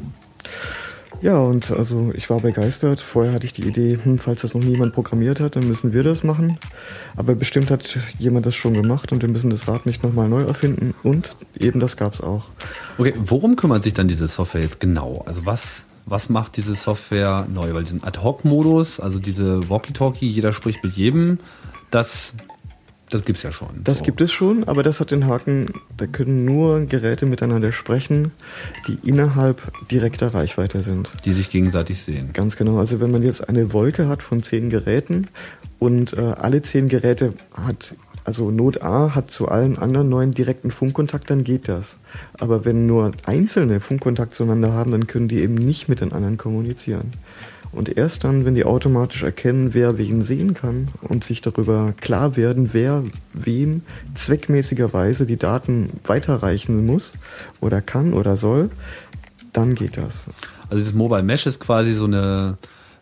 Ja, und also ich war begeistert. Vorher hatte ich die Idee, falls das noch niemand programmiert hat, dann müssen wir das machen. Aber bestimmt hat jemand das schon gemacht und wir müssen das Rad nicht nochmal neu erfinden. Und eben das gab's auch. Okay, worum kümmert sich dann diese Software jetzt genau? Also was macht diese Software neu? Weil diesen Ad-Hoc-Modus, also diese Walkie-Talkie, jeder spricht mit jedem, das gibt's ja schon. Das gibt es schon, aber das hat den Haken, da können nur Geräte miteinander sprechen, die innerhalb direkter Reichweite sind. Die sich gegenseitig sehen. Ganz genau. Also wenn man jetzt eine Wolke hat von 10 Geräten und alle 10 Geräte also Node A hat zu allen anderen 9 direkten Funkkontakt, dann geht das. Aber wenn nur einzelne Funkkontakt zueinander haben, dann können die eben nicht mit den anderen kommunizieren. Und erst dann, wenn die automatisch erkennen, wer wen sehen kann und sich darüber klar werden, wer wem zweckmäßigerweise die Daten weiterreichen muss oder kann oder soll, dann geht das. Also dieses Mobile Mesh ist quasi so eine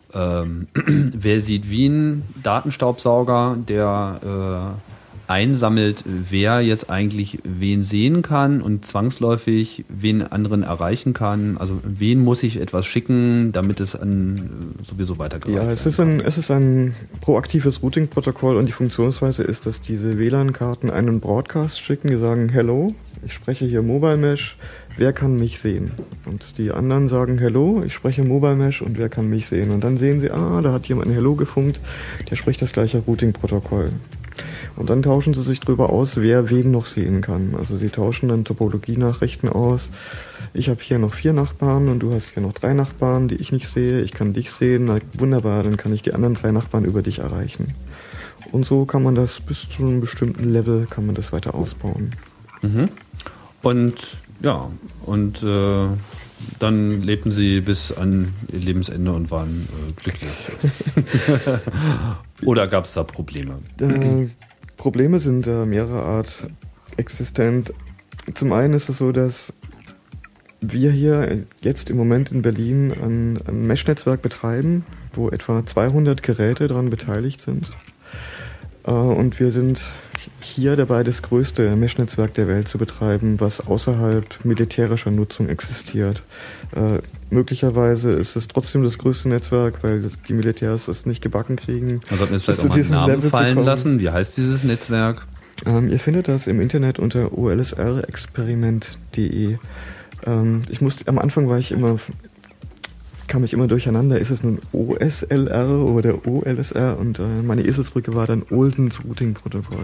wer sieht wie ein Datenstaubsauger, der einsammelt, wer jetzt eigentlich wen sehen kann und zwangsläufig wen anderen erreichen kann. Also wen muss ich etwas schicken, damit es sowieso weitergereicht wird. Ja, es ist ein proaktives Routing-Protokoll und die Funktionsweise ist, dass diese WLAN-Karten einen Broadcast schicken, die sagen, hello, ich spreche hier Mobile Mesh, wer kann mich sehen? Und die anderen sagen, hello, ich spreche Mobile Mesh und wer kann mich sehen? Und dann sehen sie, da hat jemand ein Hello gefunkt, der spricht das gleiche Routing-Protokoll. Und dann tauschen sie sich drüber aus, wer wen noch sehen kann. Also sie tauschen dann Topologie-Nachrichten aus. Ich habe hier noch 4 Nachbarn und du hast hier noch 3 Nachbarn, die ich nicht sehe. Ich kann dich sehen. Na, wunderbar, dann kann ich die anderen 3 Nachbarn über dich erreichen. Und so kann man das bis zu einem bestimmten Level kann man das weiter ausbauen. Mhm. Und ja, dann lebten sie bis an ihr Lebensende und waren glücklich. Oder gab es da Probleme? Probleme sind mehrerer Art existent. Zum einen ist es so, dass wir hier jetzt im Moment in Berlin ein Mesh-Netzwerk betreiben, wo etwa 200 Geräte daran beteiligt sind. Und wir sind hier dabei, das größte Mesh-Netzwerk der Welt zu betreiben, was außerhalb militärischer Nutzung existiert. Möglicherweise ist es trotzdem das größte Netzwerk, weil die Militärs es nicht gebacken kriegen. Also sollten wir jetzt vielleicht auch mal einen Namen fallen lassen. Wie heißt dieses Netzwerk? Ihr findet das im Internet unter olsrexperiment.de. Am Anfang kam ich immer durcheinander, ist es nun OSLR oder OLSR und meine Eselsbrücke war dann Olsens Routing-Protokoll.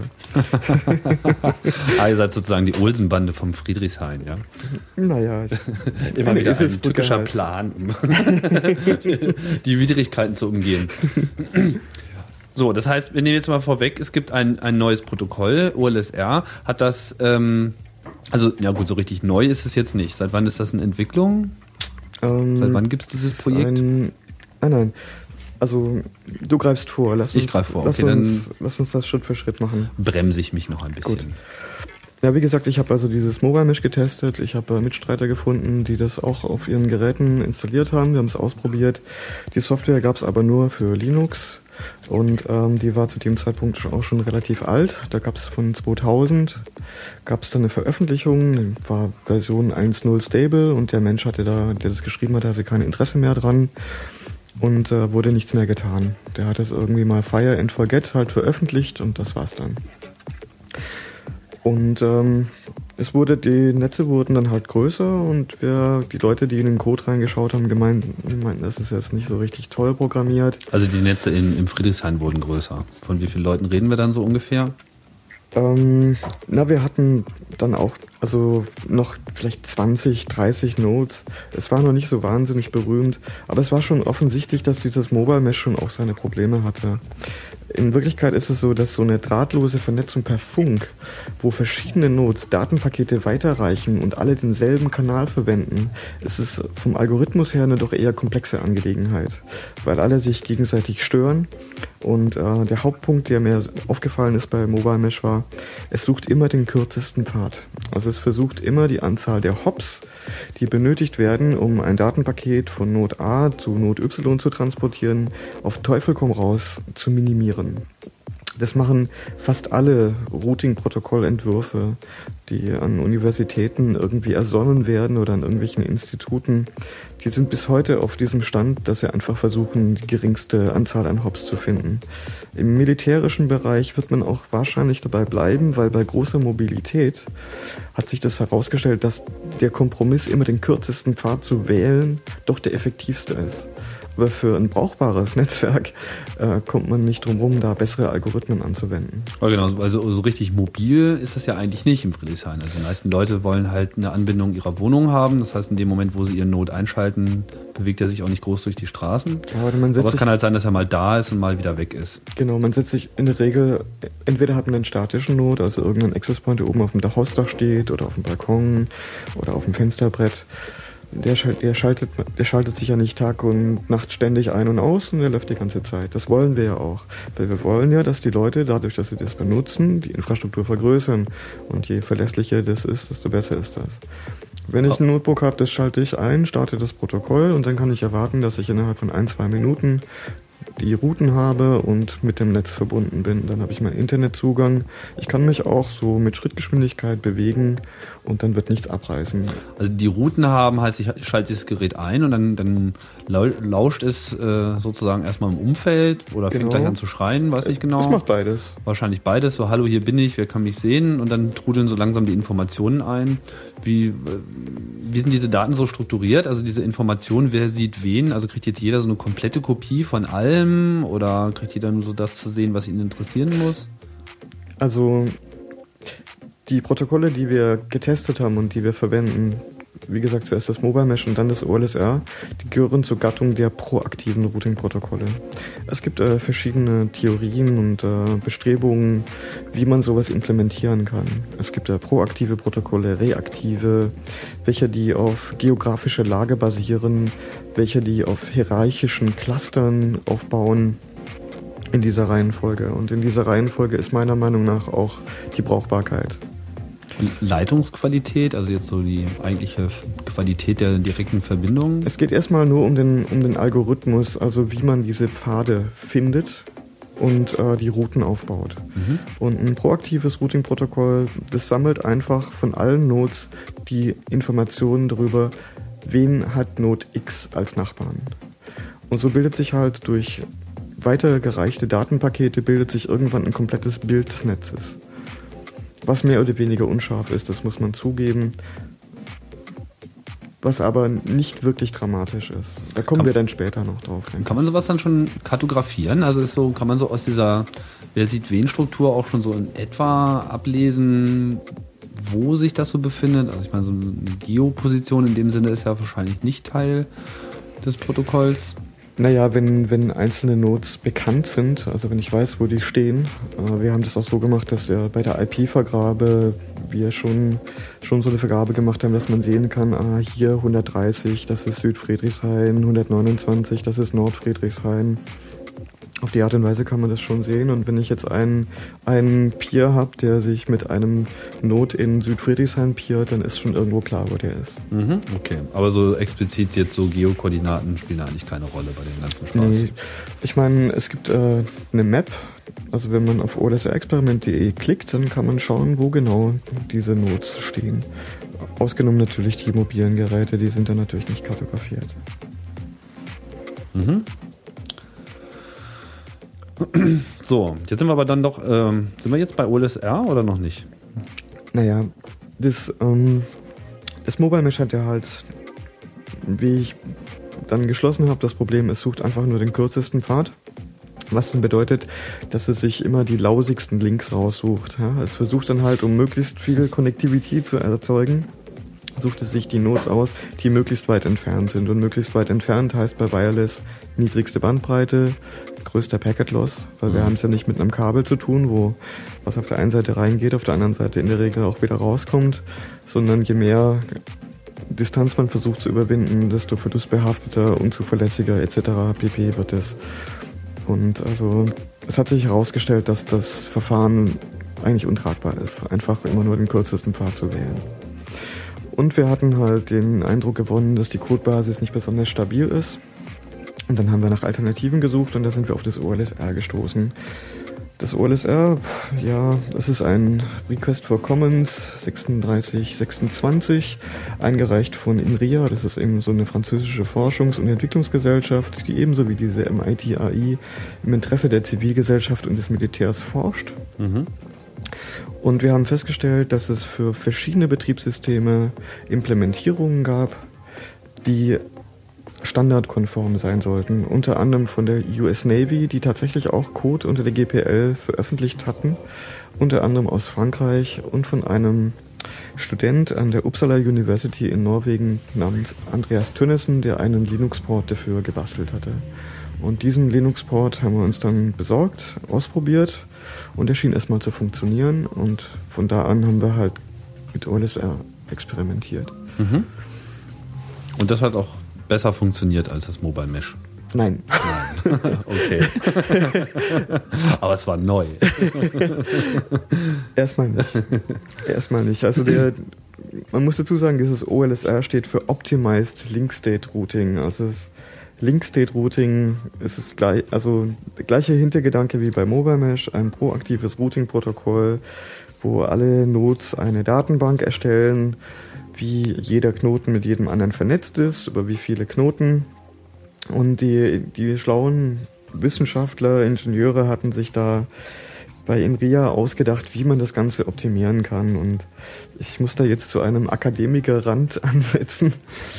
Ihr seid sozusagen die Olsen-Bande vom Friedrichshain, ja? Naja. Immer wieder ein tückischer Plan, um die Widrigkeiten zu umgehen. So, das heißt, wir nehmen jetzt mal vorweg, es gibt ein neues Protokoll, OLSR, hat das, so richtig neu ist es jetzt nicht. Seit wann ist das in Entwicklung? Seit wann gibt es dieses Projekt? Nein. Also du greifst vor. Ich greife vor. Lass uns das Schritt für Schritt machen. Bremse ich mich noch ein bisschen. Gut. Ja, wie gesagt, ich habe also dieses Mobile Mesh getestet. Ich habe Mitstreiter gefunden, die das auch auf ihren Geräten installiert haben. Wir haben es ausprobiert. Die Software gab es aber nur für Linux. Und die war zu dem Zeitpunkt auch schon relativ alt. Da gab es von 2000 dann eine Veröffentlichung, war Version 1.0 stable und der Mensch der das geschrieben hatte kein Interesse mehr dran und wurde nichts mehr getan. Der hat das irgendwie mal Fire and Forget halt veröffentlicht und das war's dann. Und die Netze wurden dann halt größer und die Leute, die in den Code reingeschaut haben, meinten, das ist jetzt nicht so richtig toll programmiert. Also die Netze im Friedrichshain wurden größer. Von wie vielen Leuten reden wir dann so ungefähr? Wir hatten dann auch noch vielleicht 20, 30 Nodes. Es war noch nicht so wahnsinnig berühmt, aber es war schon offensichtlich, dass dieses Mobile Mesh schon auch seine Probleme hatte. In Wirklichkeit ist es so, dass so eine drahtlose Vernetzung per Funk, wo verschiedene Nodes Datenpakete weiterreichen und alle denselben Kanal verwenden, es ist vom Algorithmus her eine doch eher komplexe Angelegenheit, weil alle sich gegenseitig stören. Und der Hauptpunkt, der mir aufgefallen ist bei Mobile Mesh war, es sucht immer den kürzesten Pfad. Also es versucht immer die Anzahl der Hops, die benötigt werden, um ein Datenpaket von Node A zu Node Y zu transportieren, auf Teufel komm raus zu minimieren. Das machen fast alle Routing-Protokollentwürfe, die an Universitäten irgendwie ersonnen werden oder an irgendwelchen Instituten. Die sind bis heute auf diesem Stand, dass sie einfach versuchen, die geringste Anzahl an Hops zu finden. Im militärischen Bereich wird man auch wahrscheinlich dabei bleiben, weil bei großer Mobilität hat sich das herausgestellt, dass der Kompromiss, immer den kürzesten Pfad zu wählen, doch der effektivste ist. Aber für ein brauchbares Netzwerk kommt man nicht drum rum, da bessere Algorithmen anzuwenden. Ja, genau, also so richtig mobil ist das ja eigentlich nicht im Friedrichshain. Also die meisten Leute wollen halt eine Anbindung ihrer Wohnung haben. Das heißt, in dem Moment, wo sie ihren Node einschalten, bewegt er sich auch nicht groß durch die Straßen. Aber es kann halt sein, dass er mal da ist und mal wieder weg ist. Genau, man setzt sich in der Regel, entweder hat man einen statischen Node, also irgendeinen Access Point, der oben auf dem Hausdach steht oder auf dem Balkon oder auf dem Fensterbrett. Der schaltet sich ja nicht Tag und Nacht ständig ein und aus und der läuft die ganze Zeit. Das wollen wir ja auch. Weil wir wollen ja, dass die Leute, dadurch, dass sie das benutzen, die Infrastruktur vergrößern. Und je verlässlicher das ist, desto besser ist das. Wenn ich ein Notebook habe, das schalte ich ein, starte das Protokoll und dann kann ich erwarten, dass ich innerhalb von 1-2 Minuten die Routen habe und mit dem Netz verbunden bin. Dann habe ich meinen Internetzugang. Ich kann mich auch so mit Schrittgeschwindigkeit bewegen und dann wird nichts abreißen. Also die Routen haben, heißt, ich schalte das Gerät ein und dann lauscht es sozusagen erstmal im Umfeld oder fängt gleich an zu schreien, weiß ich genau. Es macht beides. Wahrscheinlich beides. So, hallo, hier bin ich, wer kann mich sehen? Und dann trudeln so langsam die Informationen ein. Wie sind diese Daten so strukturiert? Also diese Informationen, wer sieht wen? Also kriegt jetzt jeder so eine komplette Kopie von allem oder kriegt jeder nur so das zu sehen, was ihn interessieren muss? Also die Protokolle, die wir getestet haben und die wir verwenden, wie gesagt, zuerst das Mobile Mesh und dann das OLSR, die gehören zur Gattung der proaktiven Routing-Protokolle. Es gibt verschiedene Theorien und Bestrebungen, wie man sowas implementieren kann. Es gibt proaktive Protokolle, reaktive, welche die auf geografische Lage basieren, welche die auf hierarchischen Clustern aufbauen in dieser Reihenfolge. Und in dieser Reihenfolge ist meiner Meinung nach auch die Brauchbarkeit. Leitungsqualität, also jetzt so die eigentliche Qualität der direkten Verbindung? Es geht erstmal nur um den Algorithmus, also wie man diese Pfade findet und die Routen aufbaut. Mhm. Und ein proaktives Routing-Protokoll, das sammelt einfach von allen Nodes die Informationen darüber, wen hat Node X als Nachbarn. Und so bildet sich halt durch weitergereichte Datenpakete bildet sich irgendwann ein komplettes Bild des Netzes. Was mehr oder weniger unscharf ist, das muss man zugeben. Was aber nicht wirklich dramatisch ist. Da kommen wir dann später noch drauf. Kann man sowas dann schon kartografieren? Also ist so, kann man so aus dieser Wer-sieht-wen-Struktur auch schon so in etwa ablesen, wo sich das so befindet? Also ich meine, so eine Geoposition in dem Sinne ist ja wahrscheinlich nicht Teil des Protokolls. Naja, wenn einzelne Nodes bekannt sind, also wenn ich weiß, wo die stehen, wir haben das auch so gemacht, dass wir bei der IP-Vergabe wir schon so eine Vergabe gemacht haben, dass man sehen kann, hier 130, das ist Südfriedrichshain, 129, das ist Nordfriedrichshain. Auf die Art und Weise kann man das schon sehen. Und wenn ich jetzt einen Peer habe, der sich mit einem Node in Südfriedrichshain peert, dann ist schon irgendwo klar, wo der ist. Mhm, okay, aber so explizit jetzt so Geokoordinaten spielen eigentlich keine Rolle bei dem ganzen Spaß. Nee, ich meine, es gibt eine Map. Also wenn man auf olsrexperiment.de klickt, dann kann man schauen, wo genau diese Nodes stehen. Ausgenommen natürlich die mobilen Geräte, die sind dann natürlich nicht kartografiert. Mhm. So, jetzt sind wir aber dann doch, sind wir jetzt bei OLSR oder noch nicht? Naja, das Mobile Mesh hat ja halt, wie ich dann geschlossen habe, das Problem, es sucht einfach nur den kürzesten Pfad. Was dann bedeutet, dass es sich immer die lausigsten Links raussucht. Ja? Es versucht dann halt, um möglichst viel Konnektivität zu erzeugen, sucht es sich die Nodes aus, die möglichst weit entfernt sind. Und möglichst weit entfernt heißt bei Wireless niedrigste Bandbreite, größter Packet Loss, weil wir haben es ja nicht mit einem Kabel zu tun, wo was auf der einen Seite reingeht, auf der anderen Seite in der Regel auch wieder rauskommt, sondern je mehr Distanz man versucht zu überwinden, desto verlustbehafteter, unzuverlässiger etc. pp. Wird es. Und also es hat sich herausgestellt, dass das Verfahren eigentlich untragbar ist, einfach immer nur den kürzesten Pfad zu wählen. Und wir hatten halt den Eindruck gewonnen, dass die Codebasis nicht besonders stabil ist. Und dann haben wir nach Alternativen gesucht und da sind wir auf das OLSR gestoßen. Das OLSR, ja, das ist ein Request for Commons 3626, eingereicht von INRIA. Das ist eben so eine französische Forschungs- und Entwicklungsgesellschaft, die ebenso wie diese MIT AI im Interesse der Zivilgesellschaft und des Militärs forscht. Mhm. Und wir haben festgestellt, dass es für verschiedene Betriebssysteme Implementierungen gab, die standardkonform sein sollten. Unter anderem von der US Navy, die tatsächlich auch Code unter der GPL veröffentlicht hatten. Unter anderem aus Frankreich und von einem Student an der Uppsala University in Norwegen namens Andreas Tønnesen, der einen Linux-Port dafür gebastelt hatte. Und diesen Linux-Port haben wir uns dann besorgt, ausprobiert und der schien erstmal zu funktionieren. Und von da an haben wir halt mit OLSR experimentiert. Mhm. Und das hat auch besser funktioniert als das Mobile Mesh? Nein. Okay. Aber es war neu. Erstmal nicht. Also man muss dazu sagen, dieses OLSR steht für Optimized Link State Routing. Also das Link State Routing ist es gleich, also der gleiche Hintergedanke wie bei Mobile Mesh, ein proaktives Routing-Protokoll, wo alle Nodes eine Datenbank erstellen, wie jeder Knoten mit jedem anderen vernetzt ist, über wie viele Knoten. Und die schlauen Wissenschaftler, Ingenieure hatten sich da bei INRIA ausgedacht, wie man das Ganze optimieren kann. Und ich muss da jetzt zu einem Akademikerrand ansetzen.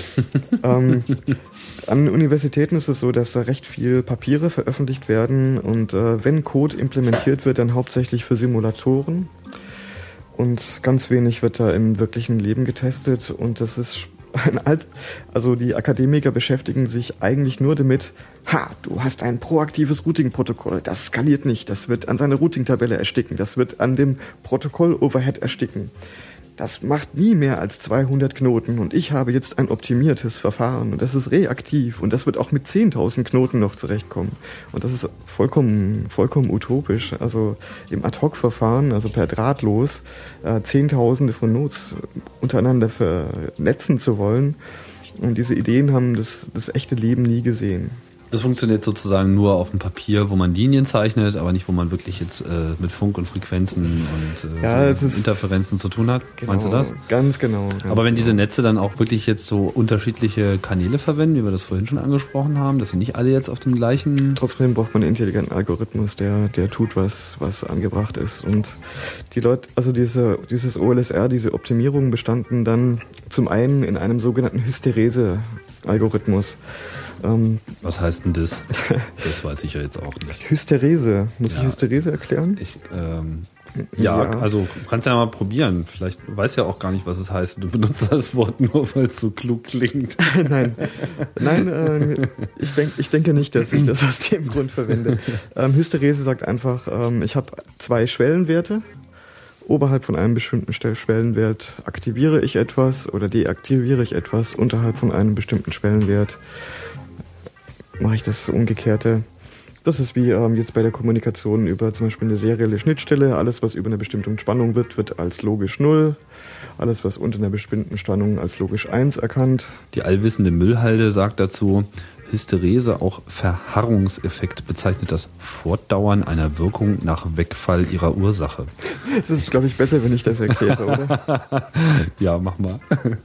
An Universitäten ist es so, dass da recht viel Papiere veröffentlicht werden und wenn Code implementiert wird, dann hauptsächlich für Simulatoren. Und ganz wenig wird da im wirklichen Leben getestet und das ist also die Akademiker beschäftigen sich eigentlich nur damit, du hast ein proaktives Routing-Protokoll, das skaliert nicht, das wird an seiner Routing-Tabelle ersticken, das wird an dem Protokoll-Overhead ersticken. Das macht nie mehr als 200 Knoten und ich habe jetzt ein optimiertes Verfahren und das ist reaktiv und das wird auch mit 10.000 Knoten noch zurechtkommen. Und das ist vollkommen utopisch. Also im Ad-Hoc-Verfahren, also per Drahtlos, Zehntausende von Nodes untereinander vernetzen zu wollen. Und diese Ideen haben das echte Leben nie gesehen. Das funktioniert sozusagen nur auf dem Papier, wo man Linien zeichnet, aber nicht, wo man wirklich jetzt mit Funk und Frequenzen und so Interferenzen zu tun hat. Genau, meinst du das? Ganz genau. Aber wenn diese Netze dann auch wirklich jetzt so unterschiedliche Kanäle verwenden, wie wir das vorhin schon angesprochen haben, dass sie nicht alle jetzt auf dem gleichen... Trotzdem braucht man einen intelligenten Algorithmus, der tut, was angebracht ist. Und die Leute, also dieses OLSR, diese Optimierungen bestanden dann zum einen in einem sogenannten Hysterese-Algorithmus. Was heißt denn das? Das weiß ich ja jetzt auch nicht. Hysterese. Muss ich Hysterese erklären? Also kannst ja mal probieren. Vielleicht weiß ja auch gar nicht, was es heißt. Du benutzt das Wort nur, weil es so klug klingt. Nein, ich denke nicht, dass ich das aus dem Grund verwende. Hysterese sagt einfach, ich habe 2 Schwellenwerte. Oberhalb von einem bestimmten Schwellenwert aktiviere ich etwas oder deaktiviere ich etwas. Unterhalb von einem bestimmten Schwellenwert mache ich das Umgekehrte. Das ist wie jetzt bei der Kommunikation über zum Beispiel eine serielle Schnittstelle. Alles, was über eine bestimmte Spannung wird als logisch 0. Alles, was unter einer bestimmten Spannung als logisch 1 erkannt. Die allwissende Müllhalde sagt dazu, Hysterese, auch Verharrungseffekt, bezeichnet das Fortdauern einer Wirkung nach Wegfall ihrer Ursache. Das ist, glaube ich, besser, wenn ich das erkläre, oder? Ja, mach mal.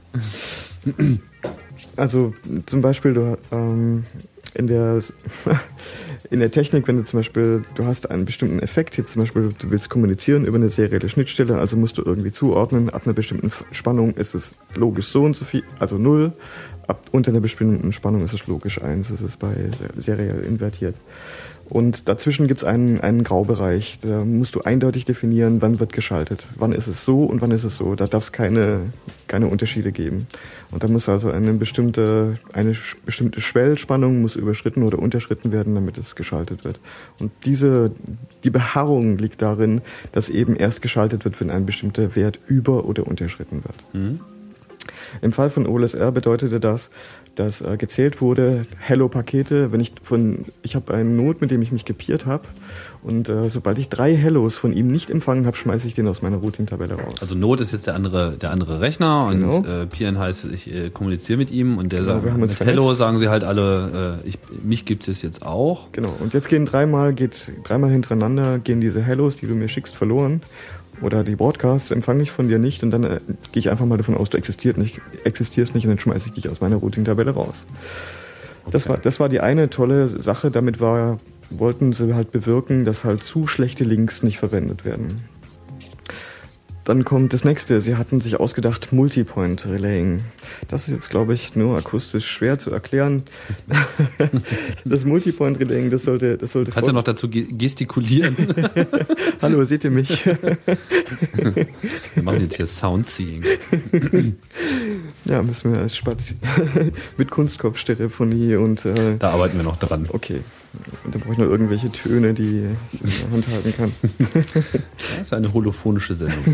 Also zum Beispiel in der Technik, wenn du zum Beispiel, du hast einen bestimmten Effekt, jetzt zum Beispiel, du willst kommunizieren über eine serielle Schnittstelle, also musst du irgendwie zuordnen, ab einer bestimmten Spannung ist es logisch so und so viel, also 0, unter einer bestimmten Spannung ist es logisch 1, das ist bei seriell invertiert. Und dazwischen gibt es einen Graubereich, da musst du eindeutig definieren, wann wird geschaltet, wann ist es so und wann ist es so, da darf es keine keine Unterschiede geben. Und da muss also eine bestimmte Schwellspannung muss überschritten oder unterschritten werden, damit es geschaltet wird. Und die Beharrung liegt darin, dass eben erst geschaltet wird, wenn ein bestimmter Wert über- oder unterschritten wird. Mhm. Im Fall von OLSR bedeutete das, dass gezählt wurde, Hello-Pakete, ich habe einen Node, mit dem ich mich gepeert habe, und sobald ich 3 Hellos von ihm nicht empfangen habe, schmeiße ich den aus meiner Routing-Tabelle raus. Also Node ist jetzt der andere Rechner, genau. Und peeren heißt, ich kommuniziere mit ihm und der sagt, mit Hello sagen sie halt alle, mich gibt es jetzt auch. Genau, und jetzt gehen dreimal hintereinander diese Hellos, die du mir schickst, verloren. Oder die Broadcasts empfange ich von dir nicht, und dann gehe ich einfach mal davon aus, du existierst nicht und dann schmeiße ich dich aus meiner Routing-Tabelle raus. Okay. Das war die eine tolle Sache, wollten sie halt bewirken, dass halt zu schlechte Links nicht verwendet werden. Dann kommt das nächste. Sie hatten sich ausgedacht Multipoint Relaying. Das ist jetzt, glaube ich, nur akustisch schwer zu erklären. Das Multipoint Relaying, das sollte. Kannst du noch dazu gestikulieren? Hallo, seht ihr mich? Wir machen jetzt hier Soundseeing. Ja, müssen wir mit Kunstkopfstereophonie und. Da arbeiten wir noch dran. Okay. Und dann brauche ich noch irgendwelche Töne, die ich in der Hand halten kann. Das ist eine holophonische Sendung.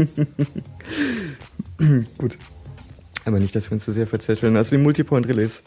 Gut. Aber nicht, dass wir uns zu sehr verzetteln. Also die Multipoint-Relays.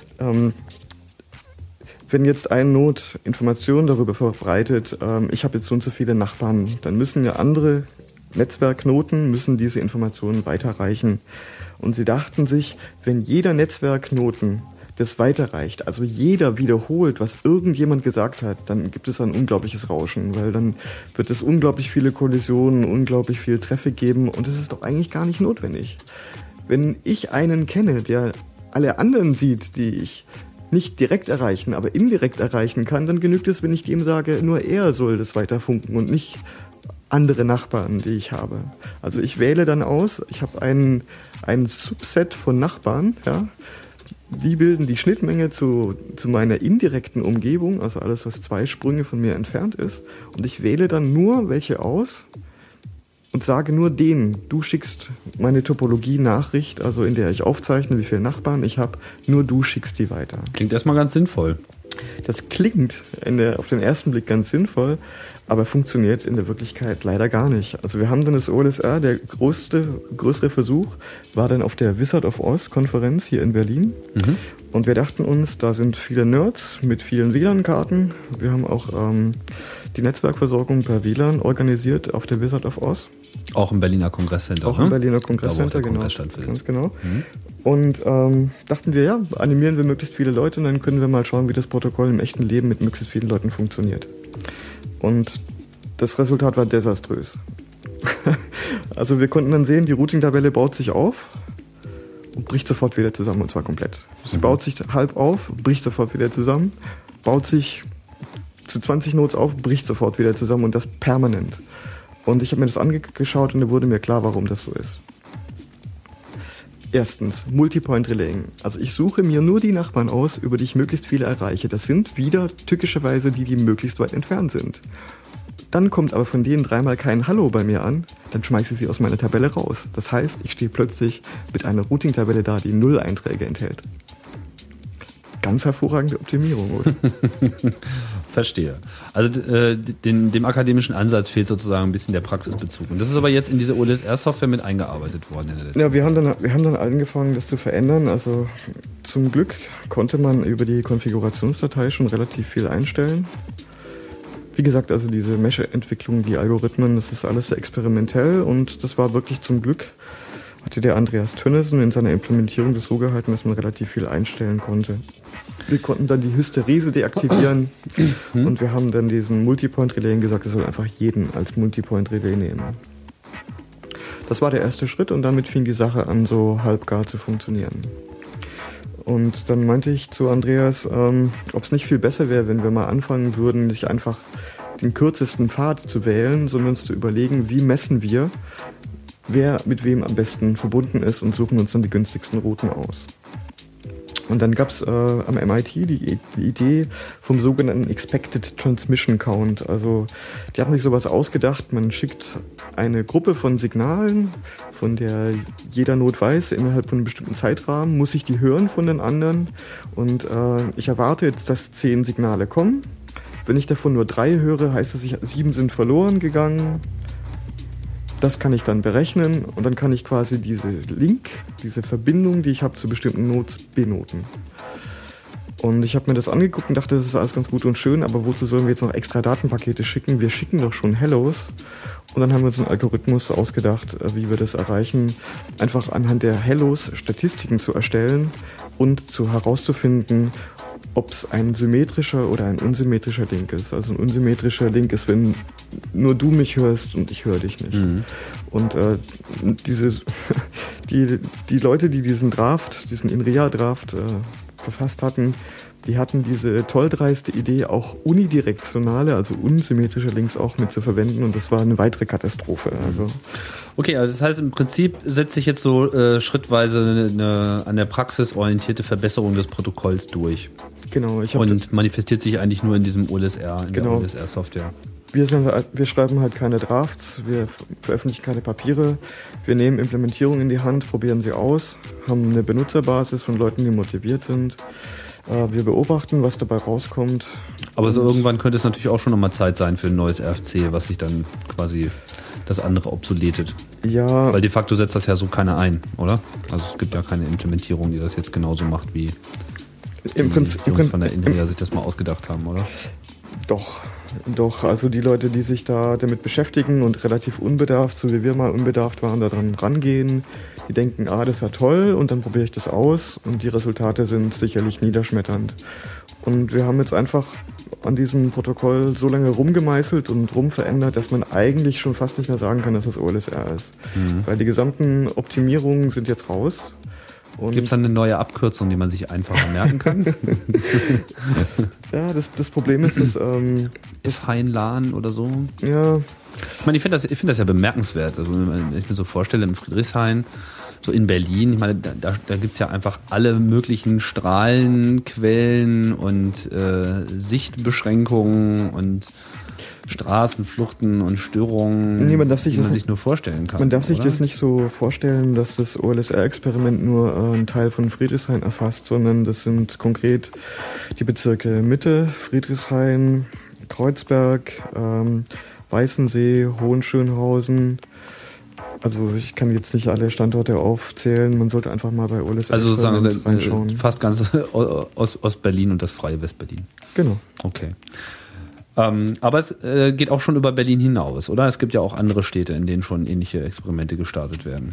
Wenn jetzt ein Node Informationen darüber verbreitet, ich habe jetzt so und so viele Nachbarn, dann müssen ja andere Netzwerkknoten diese Informationen weiterreichen. Und sie dachten sich, wenn jeder Netzwerkknoten das weiterreicht, also jeder wiederholt, was irgendjemand gesagt hat, dann gibt es ein unglaubliches Rauschen, weil dann wird es unglaublich viele Kollisionen, unglaublich viel Traffic geben, und das ist doch eigentlich gar nicht notwendig. Wenn ich einen kenne, der alle anderen sieht, die ich nicht direkt erreichen, aber indirekt erreichen kann, dann genügt es, wenn ich dem sage, nur er soll das weiterfunken und nicht andere Nachbarn, die ich habe. Also ich wähle dann aus, ich habe ein Subset von Nachbarn, ja. Die bilden die Schnittmenge zu meiner indirekten Umgebung, also alles, was 2 Sprünge von mir entfernt ist. Und ich wähle dann nur welche aus und sage nur denen, du schickst meine Topologie-Nachricht, also in der ich aufzeichne, wie viele Nachbarn ich habe, nur du schickst die weiter. Klingt erstmal ganz sinnvoll. Das klingt auf den ersten Blick ganz sinnvoll, aber funktioniert in der Wirklichkeit leider gar nicht. Also wir haben dann das OLSR, der größere Versuch war dann auf der Wizard of Oz Konferenz hier in Berlin. Mhm. Und wir dachten uns, da sind viele Nerds mit vielen WLAN-Karten. Wir haben auch die Netzwerkversorgung per WLAN organisiert auf der Wizard of Oz. Auch im Berliner Kongresscenter. Auch im Berliner Kongresscenter, genau. Ganz genau. Mhm. Und dachten wir, ja, animieren wir möglichst viele Leute und dann können wir mal schauen, wie das Protokoll im echten Leben mit möglichst vielen Leuten funktioniert. Und das Resultat war desaströs. Also wir konnten dann sehen, die Routing-Tabelle baut sich auf und bricht sofort wieder zusammen, und zwar komplett. Sie baut sich halb auf, bricht sofort wieder zusammen, baut sich zu 20 Nodes auf, bricht sofort wieder zusammen, und das permanent. Und ich habe mir das angeschaut und da wurde mir klar, warum das so ist. Erstens, Multipoint Relaying. Also ich suche mir nur die Nachbarn aus, über die ich möglichst viele erreiche. Das sind wieder tückischerweise die möglichst weit entfernt sind. Dann kommt aber von denen 3-mal kein Hallo bei mir an, dann schmeiße ich sie aus meiner Tabelle raus. Das heißt, ich stehe plötzlich mit einer Routing-Tabelle da, die 0 Einträge enthält. Ganz hervorragende Optimierung, oder? Verstehe. Also dem akademischen Ansatz fehlt sozusagen ein bisschen der Praxisbezug. Und das ist aber jetzt in diese OLSR-Software mit eingearbeitet worden. Ja, wir haben dann angefangen, das zu verändern. Also zum Glück konnte man über die Konfigurationsdatei schon relativ viel einstellen. Wie gesagt, also diese Mesh-Entwicklung, die Algorithmen, das ist alles sehr experimentell, und das war wirklich zum Glück, hatte der Andreas Tönnissen in seiner Implementierung das so gehalten, dass man relativ viel einstellen konnte. Wir konnten dann die Hysterese deaktivieren und wir haben dann diesen Multipoint-Relay gesagt, es soll einfach jeden als Multipoint-Relay nehmen. Das war der erste Schritt, und damit fing die Sache an, so halbgar zu funktionieren. Und dann meinte ich zu Andreas, ob es nicht viel besser wäre, wenn wir mal anfangen würden, nicht einfach den kürzesten Pfad zu wählen, sondern uns zu überlegen, wie messen wir, wer mit wem am besten verbunden ist, und suchen uns dann die günstigsten Routen aus. Und dann gab es am MIT die Idee vom sogenannten Expected Transmission Count. Also die haben sich sowas ausgedacht, man schickt eine Gruppe von Signalen, von der jeder Not weiß, innerhalb von einem bestimmten Zeitrahmen muss ich die hören von den anderen. Und ich erwarte jetzt, dass 10 Signale kommen. Wenn ich davon nur 3 höre, heißt das, 7 sind verloren gegangen. Das kann ich dann berechnen und dann kann ich quasi diese Link, diese Verbindung, die ich habe zu bestimmten Nodes, benoten. Und ich habe mir das angeguckt und dachte, das ist alles ganz gut und schön, aber wozu sollen wir jetzt noch extra Datenpakete schicken? Wir schicken doch schon Hellos. Und dann haben wir uns einen Algorithmus ausgedacht, wie wir das erreichen, einfach anhand der Hellos Statistiken zu erstellen und herauszufinden, ob es ein symmetrischer oder ein unsymmetrischer Link ist. Also ein unsymmetrischer Link ist, wenn nur du mich hörst und ich höre dich nicht. Mhm. Und die Leute, die diesen INRIA-Draft verfasst hatten, die hatten diese tolldreiste Idee, auch unidirektionale, also unsymmetrische Links auch mit zu verwenden, und das war eine weitere Katastrophe. Also okay, also das heißt, im Prinzip setzt sich jetzt so schrittweise eine an der Praxis orientierte Verbesserung des Protokolls durch. Genau. Und manifestiert sich eigentlich nur in diesem OLSR, der OLSR-Software. Wir schreiben halt keine Drafts, wir veröffentlichen keine Papiere, wir nehmen Implementierungen in die Hand, probieren sie aus, haben eine Benutzerbasis von Leuten, die motiviert sind. Wir beobachten, was dabei rauskommt. Aber so irgendwann könnte es natürlich auch schon nochmal Zeit sein für ein neues RFC, was sich dann quasi das andere obsoletet. Ja. Weil de facto setzt das ja so keiner ein, oder? Also es gibt ja keine Implementierung, die das jetzt genauso macht, wie die Jungs von der INRIA sich das mal ausgedacht haben, oder? Doch, also die Leute, die sich da damit beschäftigen und relativ unbedarft, so wie wir mal unbedarft waren, da dran rangehen, die denken, das ist ja toll, und dann probiere ich das aus, und die Resultate sind sicherlich niederschmetternd. Und wir haben jetzt einfach an diesem Protokoll so lange rumgemeißelt und rumverändert, dass man eigentlich schon fast nicht mehr sagen kann, dass es OLSR ist. Mhm. Weil die gesamten Optimierungen sind jetzt raus. Gibt es dann eine neue Abkürzung, die man sich einfacher merken kann? Ja, das Problem ist, dass Feinlan oder so. Ja. Ich meine, ich finde das ja bemerkenswert. Also wenn ich mir so vorstelle, in Friedrichshain, so in Berlin, ich meine, da gibt es ja einfach alle möglichen Strahlenquellen und Sichtbeschränkungen und Straßenfluchten und Störungen, die man sich nur vorstellen kann. Man darf sich das nicht so vorstellen, dass das OLSR-Experiment nur einen Teil von Friedrichshain erfasst, sondern das sind konkret die Bezirke Mitte, Friedrichshain, Kreuzberg, Weißensee, Hohenschönhausen. Also ich kann jetzt nicht alle Standorte aufzählen, man sollte einfach mal bei OLSR reinschauen. Fast ganz Ostberlin und das freie Westberlin. Genau. Okay. Aber es geht auch schon über Berlin hinaus, oder? Es gibt ja auch andere Städte, in denen schon ähnliche Experimente gestartet werden.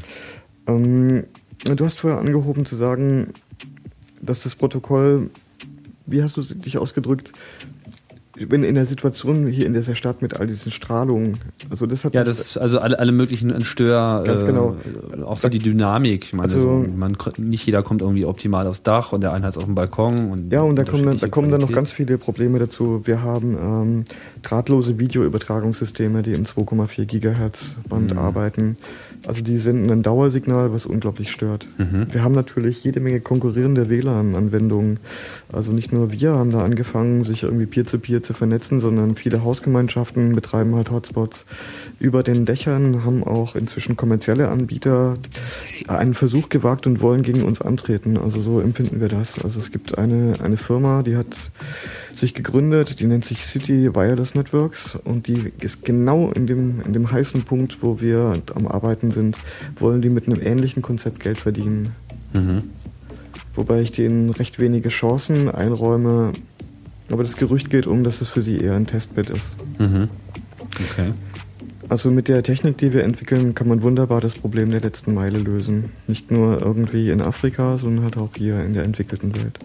Du hast vorher angehoben zu sagen, dass das Protokoll, wie hast du dich ausgedrückt, wenn in der Situation hier in dieser Stadt mit all diesen Strahlungen, also das hat also alle möglichen Stör, ganz genau, auch für die Dynamik. Ich meine, nicht jeder kommt irgendwie optimal aufs Dach und der eine hat es auf dem Balkon. Und ja, und da kommen dann noch ganz viele Probleme dazu. Wir haben drahtlose Videoübertragungssysteme, die im 2,4 Gigahertz Band arbeiten. Also die senden ein Dauersignal, was unglaublich stört. Mhm. Wir haben natürlich jede Menge konkurrierende WLAN-Anwendungen. Also nicht nur wir haben da angefangen, sich irgendwie Peer-to-Peer zu vernetzen, sondern viele Hausgemeinschaften betreiben halt Hotspots. Über den Dächern haben auch inzwischen kommerzielle Anbieter einen Versuch gewagt und wollen gegen uns antreten. Also so empfinden wir das. Also es gibt eine Firma, die hat sich gegründet, die nennt sich City Wireless Networks, und die ist genau in dem heißen Punkt, wo wir am Arbeiten sind, wollen die mit einem ähnlichen Konzept Geld verdienen. Mhm. Wobei ich denen recht wenige Chancen einräume, aber das Gerücht geht dass es für sie eher ein Testbed ist. Mhm. Okay. Also mit der Technik, die wir entwickeln, kann man wunderbar das Problem der letzten Meile lösen. Nicht nur irgendwie in Afrika, sondern halt auch hier in der entwickelten Welt.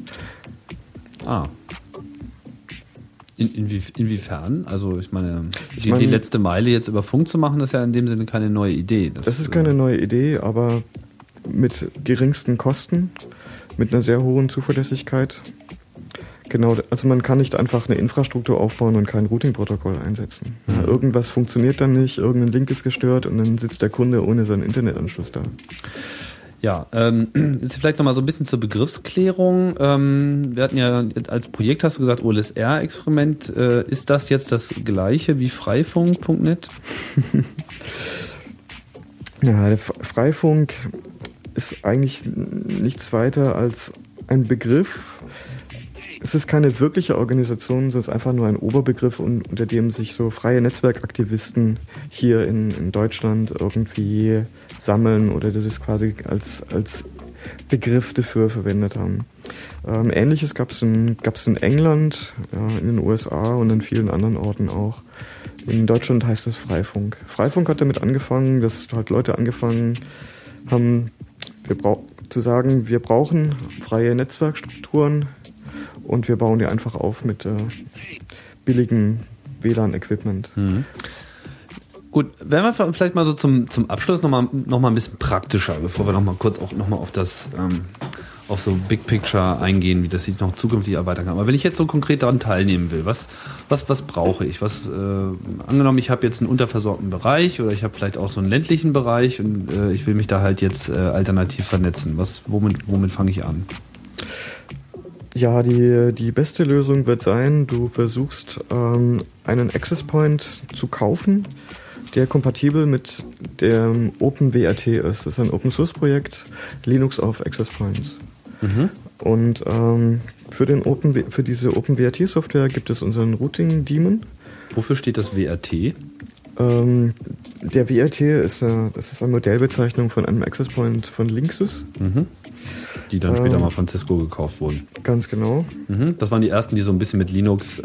Inwiefern? Also ich meine, die letzte Meile jetzt über Funk zu machen, ist ja in dem Sinne keine neue Idee. Das ist keine neue Idee, aber mit geringsten Kosten, mit einer sehr hohen Zuverlässigkeit. Genau, also man kann nicht einfach eine Infrastruktur aufbauen und kein Routing-Protokoll einsetzen. Mhm. Ja, irgendwas funktioniert dann nicht, irgendein Link ist gestört und dann sitzt der Kunde ohne seinen Internetanschluss da. Ja, ist vielleicht nochmal so ein bisschen zur Begriffsklärung. Wir hatten ja als Projekt, hast du gesagt, OLSR-Experiment. Ist das jetzt das gleiche wie Freifunk.net? Ja, der Freifunk ist eigentlich nichts weiter als ein Begriff. Es ist keine wirkliche Organisation, es ist einfach nur ein Oberbegriff, unter dem sich so freie Netzwerkaktivisten hier in Deutschland irgendwie sammeln oder das ist quasi als Begriff dafür verwendet haben. Ähnliches gab es in England, ja, in den USA und an vielen anderen Orten auch. In Deutschland heißt es Freifunk. Freifunk hat damit angefangen, dass halt Leute angefangen haben, wir brauchen freie Netzwerkstrukturen und wir bauen die einfach auf mit billigem WLAN-Equipment. Mhm. Gut, wenn wir vielleicht mal so zum Abschluss noch mal ein bisschen praktischer, bevor wir noch mal kurz auch noch mal auf das auf so Big Picture eingehen, wie das sich noch zukünftig erweitern kann. Aber wenn ich jetzt so konkret daran teilnehmen will, was brauche ich? Angenommen, ich habe jetzt einen unterversorgten Bereich oder ich habe vielleicht auch so einen ländlichen Bereich und ich will mich da halt jetzt alternativ vernetzen. Womit fange ich an? Ja, die beste Lösung wird sein, du versuchst einen Access Point zu kaufen, der kompatibel mit dem OpenWRT ist. Das ist ein Open-Source-Projekt, Linux auf Access Points. Mhm. Und für diese OpenWRT-Software gibt es unseren Routing-Daemon. Wofür steht das WRT? Der WRT ist eine Modellbezeichnung von einem Access Point von Linksys. Mhm. Die dann später mal von Cisco gekauft wurden. Ganz genau. Mhm. Das waren die ersten, die so ein bisschen mit Linux,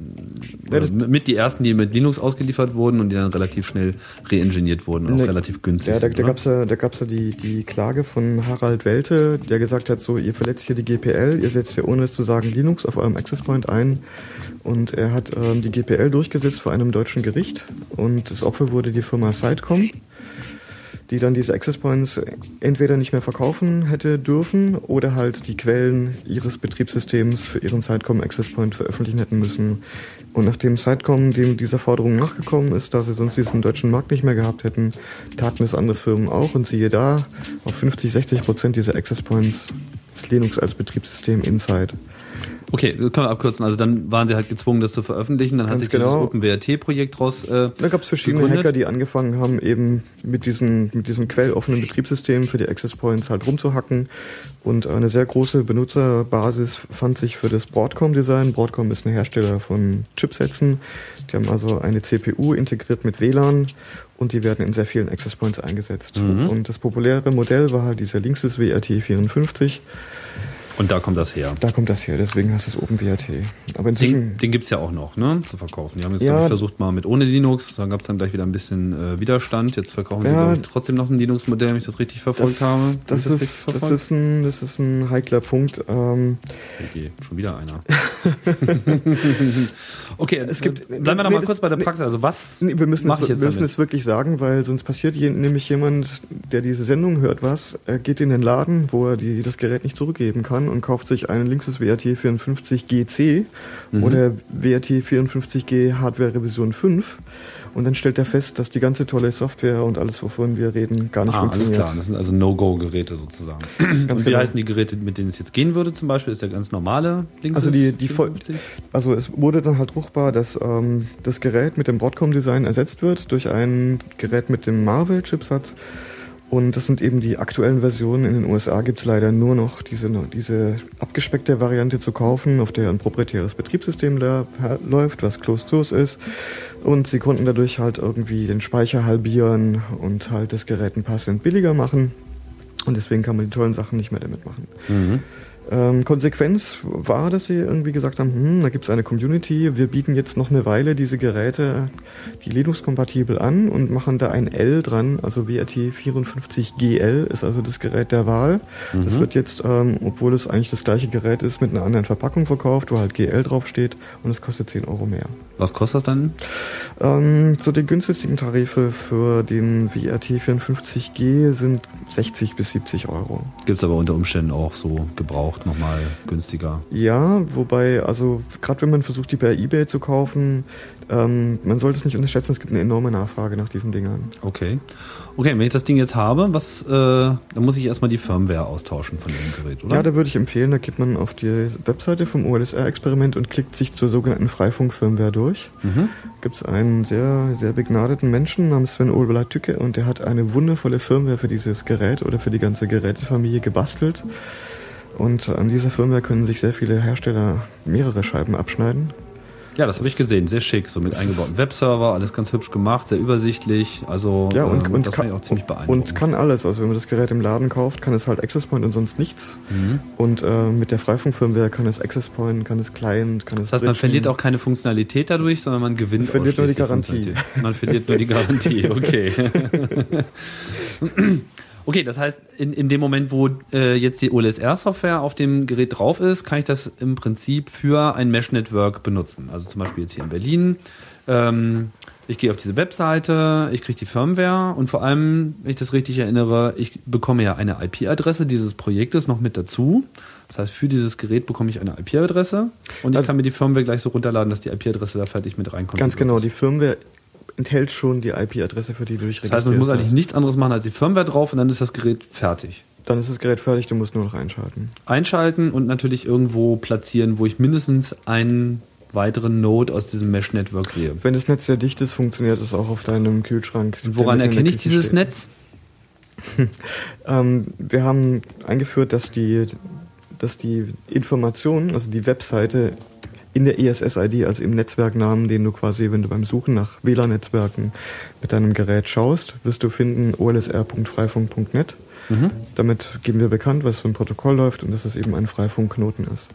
die ersten, die mit Linux ausgeliefert wurden und die dann relativ schnell reingeniert wurden und auch relativ günstig. Ja, da gab's ja die Klage von Harald Welte, der gesagt hat, so, ihr verletzt hier die GPL, ihr setzt hier ohne es zu sagen Linux auf eurem Access Point ein. Und er hat die GPL durchgesetzt vor einem deutschen Gericht und das Opfer wurde die Firma Sitecom, die dann diese Access Points entweder nicht mehr verkaufen hätte dürfen oder halt die Quellen ihres Betriebssystems für ihren Sitecom Access Point veröffentlichen hätten müssen. Und nachdem Sitecom dieser Forderung nachgekommen ist, da sie sonst diesen deutschen Markt nicht mehr gehabt hätten, taten es andere Firmen auch und siehe da, auf 50-60% dieser Access Points ist Linux als Betriebssystem inside. Okay, können wir abkürzen. Also dann waren sie halt gezwungen, das zu veröffentlichen. Dann hat sich dieses OpenWRT-Projekt draus Da gab es verschiedene gegründet. Hacker, die angefangen haben, eben mit diesem quelloffenen Betriebssystem für die Access Points halt rumzuhacken. Und eine sehr große Benutzerbasis fand sich für das Broadcom-Design. Broadcom ist ein Hersteller von Chipsätzen. Die haben also eine CPU integriert mit WLAN und die werden in sehr vielen Access Points eingesetzt. Mhm. Und das populäre Modell war halt dieser Linksys WRT54. Und da kommt das her. Deswegen heißt es OpenWRT. Aber inzwischen den gibt es ja auch noch, ne, zu verkaufen. Die haben jetzt, glaube ich, versucht mal mit ohne Linux, dann gab es dann gleich wieder ein bisschen Widerstand. Jetzt verkaufen sie, glaube ich, trotzdem noch ein Linux-Modell, wenn ich das richtig verfolgt habe. Das ist ein heikler Punkt. Okay, schon wieder einer. Okay, bleiben wir doch mal kurz bei der Praxis. Also wir müssen es wirklich sagen, weil sonst passiert nämlich jemand, der diese Sendung hört, geht in den Laden, wo er das Gerät nicht zurückgeben kann und kauft sich einen Linksys WRT54GC oder WRT54G Hardware Revision 5 und dann stellt er fest, dass die ganze tolle Software und alles, wovon wir reden, gar nicht funktioniert. Alles klar, das sind also No-Go-Geräte sozusagen. Und wie heißen die Geräte, mit denen es jetzt gehen würde zum Beispiel? Ist der ganz normale Linksys? Also es wurde dann halt ruchbar, dass das Gerät mit dem Broadcom-Design ersetzt wird durch ein Gerät mit dem Marvell-Chipsatz. Und das sind eben die aktuellen Versionen. In den USA gibt es leider nur noch diese abgespeckte Variante zu kaufen, auf der ein proprietäres Betriebssystem läuft, was closed source ist. Und sie konnten dadurch halt irgendwie den Speicher halbieren und halt das Gerät ein paar Cent billiger machen. Und deswegen kann man die tollen Sachen nicht mehr damit machen. Mhm. Konsequenz war, dass sie irgendwie gesagt haben, da gibt es eine Community, wir bieten jetzt noch eine Weile diese Geräte, die Linux-kompatibel an und machen da ein L dran, also WRT54GL ist also das Gerät der Wahl. Mhm. Das wird jetzt, obwohl es eigentlich das gleiche Gerät ist, mit einer anderen Verpackung verkauft, wo halt GL draufsteht und es kostet 10 Euro mehr. Was kostet das dann? So die günstigen Tarife für den WRT54G sind 60 bis 70 Euro. Gibt es aber unter Umständen auch so Gebrauch. gebraucht nochmal günstiger. Ja, wobei, also gerade wenn man versucht, die per eBay zu kaufen, man sollte es nicht unterschätzen, es gibt eine enorme Nachfrage nach diesen Dingern. Okay, wenn ich das Ding jetzt habe, dann muss ich erstmal die Firmware austauschen von dem Gerät, oder? Ja, da würde ich empfehlen, da geht man auf die Webseite vom OLSR-Experiment und klickt sich zur sogenannten Freifunk-Firmware durch. Gibt es einen sehr, sehr begnadeten Menschen namens Sven Ola-Tücke und der hat eine wundervolle Firmware für dieses Gerät oder für die ganze Gerätefamilie gebastelt. Und an dieser Firmware können sich sehr viele Hersteller mehrere Scheiben abschneiden. Ja, das habe ich gesehen, sehr schick, so mit eingebauten Webserver, alles ganz hübsch gemacht, sehr übersichtlich, also ja, und das fand ich auch ziemlich beeindruckend. Und kann alles, also wenn man das Gerät im Laden kauft, kann es halt Access Point und sonst nichts. Und mit der Freifunk-Firmware kann es Access Point, kann es Client, kann es Das heißt, man verliert auch keine Funktionalität dadurch, sondern man gewinnt verliert nur die Garantie. Man verliert nur die Garantie, okay. Okay, das heißt, in dem Moment, wo jetzt die OLSR-Software auf dem Gerät drauf ist, kann ich das im Prinzip für ein Mesh-Network benutzen. Also zum Beispiel jetzt hier in Berlin. Ich gehe auf diese Webseite, ich kriege die Firmware und vor allem, wenn ich das richtig erinnere, ich bekomme ja eine IP-Adresse dieses Projektes noch mit dazu. Das heißt, für dieses Gerät bekomme ich eine IP-Adresse und ich kann mir die Firmware gleich so runterladen, dass die IP-Adresse da fertig mit reinkommt. Ganz genau, die Firmware enthält schon die IP-Adresse, für die du dich registrierst. Das heißt, man muss eigentlich nichts anderes machen als die Firmware drauf und dann ist das Gerät fertig. Dann ist das Gerät fertig, du musst nur noch einschalten. Einschalten und natürlich irgendwo platzieren, wo ich mindestens einen weiteren Node aus diesem Mesh-Network sehe. Wenn das Netz sehr dicht ist, funktioniert es auch auf deinem Kühlschrank. Und woran erkenne ich dieses Netz? Wir haben eingeführt, dass die Informationen, also die Webseite in der ESS-ID, also im Netzwerknamen, den du quasi, wenn du beim Suchen nach WLAN-Netzwerken mit deinem Gerät schaust, wirst du finden olsr.freifunk.net. Damit geben wir bekannt, was für ein Protokoll läuft und dass es eben ein Freifunkknoten ist.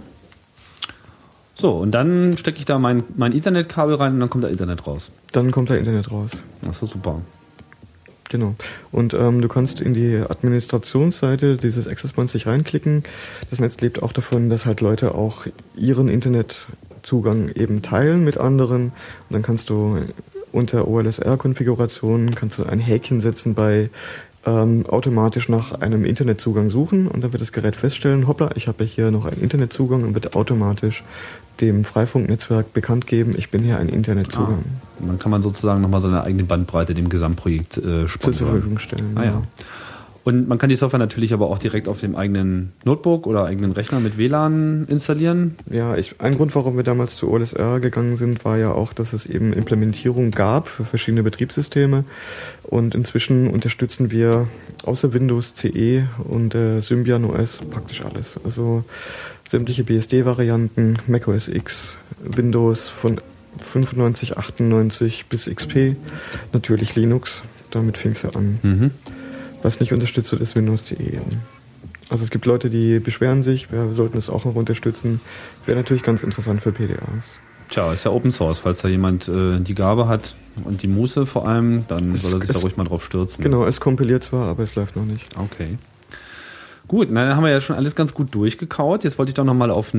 So, und dann stecke ich da mein Ethernet-Kabel rein und dann kommt da Internet raus. Dann kommt da Internet raus. Ach so, super. Genau. Und du kannst in die Administrationsseite dieses Access Points sich reinklicken. Das Netz lebt auch davon, dass halt Leute auch ihren Internetzugang eben teilen mit anderen. Und dann kannst du unter OLSR-Konfigurationen kannst du ein Häkchen setzen bei automatisch nach einem Internetzugang suchen und dann wird das Gerät feststellen, hoppla, ich habe hier noch einen Internetzugang und wird automatisch dem Freifunknetzwerk bekannt geben, ich bin hier ein Internetzugang. Und dann kann man sozusagen nochmal seine eigene Bandbreite dem Gesamtprojekt zur Verfügung stellen. Ja. Und man kann die Software natürlich aber auch direkt auf dem eigenen Notebook oder eigenen Rechner mit WLAN installieren. Ja, ein Grund, warum wir damals zu OLSR gegangen sind, war ja auch, dass es eben Implementierung gab für verschiedene Betriebssysteme. Und inzwischen unterstützen wir außer Windows CE und Symbian OS praktisch alles. Also sämtliche BSD-Varianten, Mac OS X, Windows von 95, 98 bis XP, natürlich Linux, damit fing es ja an. Was nicht unterstützt wird, ist Windows CE. Also es gibt Leute, die beschweren sich, wir sollten es auch noch unterstützen. Wäre natürlich ganz interessant für PDAs. Tja, ist ja Open Source, falls da jemand die Gabe hat und die Muße vor allem, dann soll er sich da ruhig mal drauf stürzen. Genau, es kompiliert zwar, aber es läuft noch nicht. Okay. Gut, dann haben wir ja schon alles ganz gut durchgekaut. Jetzt wollte ich doch nochmal auf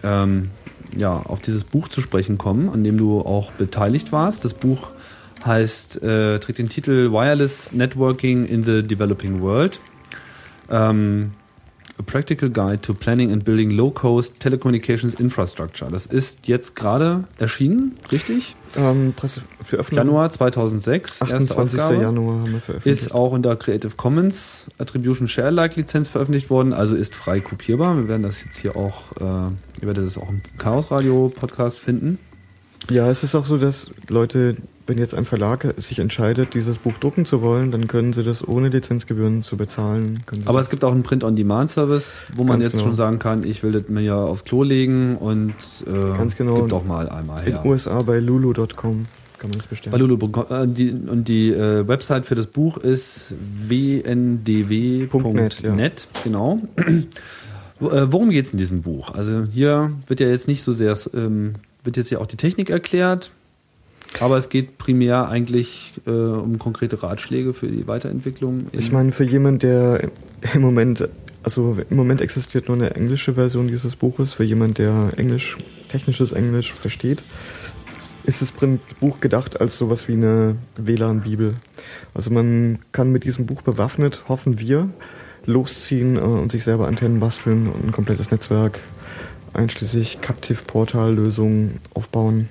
dieses Buch zu sprechen kommen, an dem du auch beteiligt warst. Das Buch trägt den Titel Wireless Networking in the Developing World. A Practical Guide to Planning and Building Low-Cost Telecommunications Infrastructure. Das ist jetzt gerade erschienen, richtig? Januar 2006. 28. Januar haben wir veröffentlicht. Ist auch unter Creative Commons Attribution Share Alike Lizenz veröffentlicht worden, also ist frei kopierbar. Wir werden das jetzt hier auch, ihr werdet das auch im Chaos Radio Podcast finden. Ja, es ist auch so, dass Leute, wenn jetzt ein Verlag sich entscheidet, dieses Buch drucken zu wollen, dann können sie das ohne Lizenzgebühren zu bezahlen. Aber es gibt auch einen Print-on-Demand-Service, wo man jetzt schon sagen kann, ich will das mir ja aufs Klo legen und gib doch mal einmal her. In den USA bei lulu.com kann man es bestellen. Bei lulu.com. Die Website für das Buch ist wndw.net. Ja. Genau. Worum geht es in diesem Buch? Also hier wird ja jetzt nicht so sehr... wird jetzt ja auch die Technik erklärt, aber es geht primär eigentlich um konkrete Ratschläge für die Weiterentwicklung. Ich meine, für jemanden, der im Moment existiert nur eine englische Version dieses Buches, für jemanden, der technisches Englisch versteht, ist das Buch gedacht als sowas wie eine WLAN-Bibel. Also man kann mit diesem Buch bewaffnet, hoffen wir, losziehen und sich selber Antennen basteln und ein komplettes Netzwerk einschließlich Captive-Portal-Lösungen aufbauen.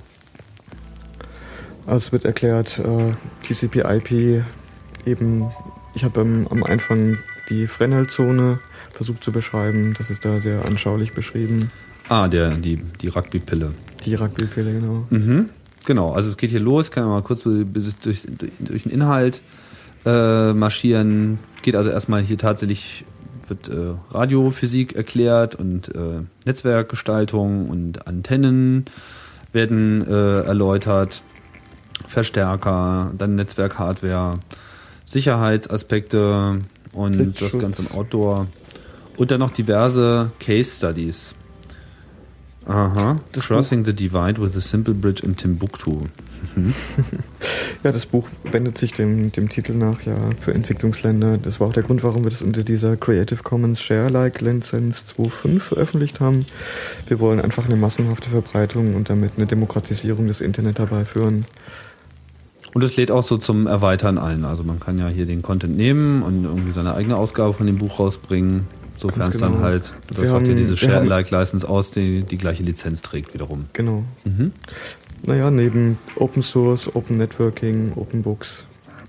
Also es wird erklärt, TCP/IP eben, ich habe am Anfang die Fresnel-Zone versucht zu beschreiben, das ist da sehr anschaulich beschrieben. Die Rugby-Pille. Die Rugby-Pille, genau. Mhm. Genau, also es geht hier los, kann man mal kurz durch den Inhalt marschieren. Geht also erstmal hier tatsächlich, wird Radiophysik erklärt und Netzwerkgestaltung und Antennen werden erläutert, Verstärker, dann Netzwerkhardware, Sicherheitsaspekte und Blitzschutz. Das Ganze im Outdoor. Und dann noch diverse Case Studies. Aha. Crossing the Divide with a Simple Bridge in Timbuktu. Ja, das Buch wendet sich dem Titel nach, ja, für Entwicklungsländer. Das war auch der Grund, warum wir das unter dieser Creative Commons Share-alike Lizenz 2.5 veröffentlicht haben. Wir wollen einfach eine massenhafte Verbreitung und damit eine Demokratisierung des Internet herbeiführen. Und es lädt auch so zum Erweitern ein. Also man kann ja hier den Content nehmen und irgendwie seine eigene Ausgabe von dem Buch rausbringen. Sofern es dann halt, das sagt ja diese Share-alike-License aus, die gleiche Lizenz trägt wiederum. Genau. Naja, neben Open Source, Open Networking, Open Books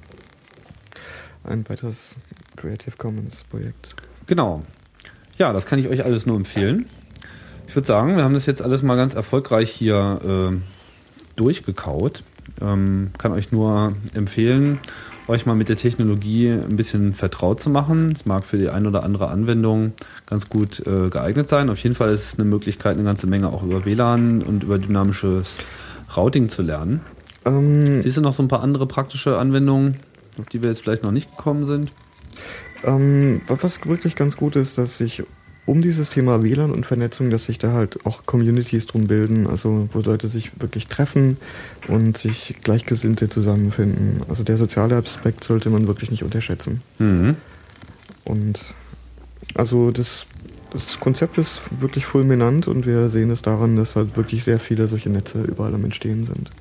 ein weiteres Creative Commons Projekt. Genau. Ja, das kann ich euch alles nur empfehlen. Ich würde sagen, wir haben das jetzt alles mal ganz erfolgreich hier durchgekaut. Kann euch nur empfehlen, euch mal mit der Technologie ein bisschen vertraut zu machen. Es mag für die ein oder andere Anwendung ganz gut geeignet sein. Auf jeden Fall ist es eine Möglichkeit, eine ganze Menge auch über WLAN und über dynamisches Routing zu lernen. Siehst du noch so ein paar andere praktische Anwendungen, auf die wir jetzt vielleicht noch nicht gekommen sind? Was wirklich ganz gut ist, dass sich um dieses Thema WLAN und Vernetzung, dass sich da halt auch Communities drum bilden, also wo Leute sich wirklich treffen und sich Gleichgesinnte zusammenfinden. Also der soziale Aspekt sollte man wirklich nicht unterschätzen. Und also das Konzept ist wirklich fulminant und wir sehen es daran, dass halt wirklich sehr viele solche Netze überall am Entstehen sind.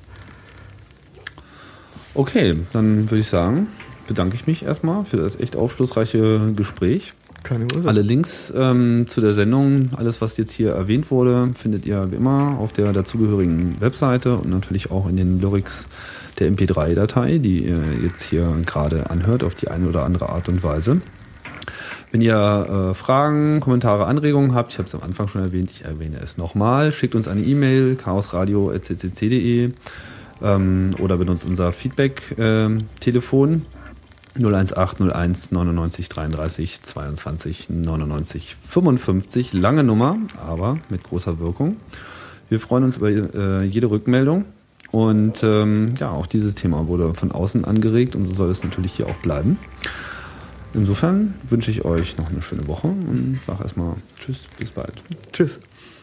Okay, dann würde ich sagen, bedanke ich mich erstmal für das echt aufschlussreiche Gespräch. Keine Ursache. Alle Links zu der Sendung, alles was jetzt hier erwähnt wurde, findet ihr wie immer auf der dazugehörigen Webseite und natürlich auch in den Lyrics der MP3-Datei, die ihr jetzt hier gerade anhört, auf die eine oder andere Art und Weise. Wenn ihr Fragen, Kommentare, Anregungen habt, ich habe es am Anfang schon erwähnt, ich erwähne es nochmal, schickt uns eine E-Mail, chaosradio@ccc.de oder benutzt unser Feedback-Telefon 01801 99 33 22 99 55. Lange Nummer, aber mit großer Wirkung. Wir freuen uns über jede Rückmeldung und ja, auch dieses Thema wurde von außen angeregt und so soll es natürlich hier auch bleiben. Insofern wünsche ich euch noch eine schöne Woche und sage erstmal tschüss, bis bald. Tschüss.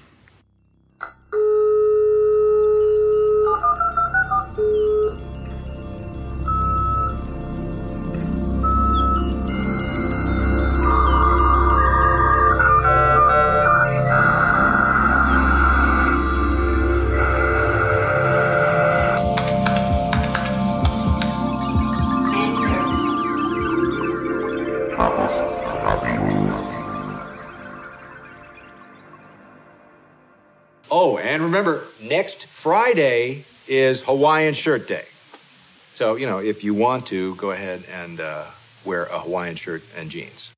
Oh, and remember, next Friday is Hawaiian Shirt Day. So, if you want to, go ahead and wear a Hawaiian shirt and jeans.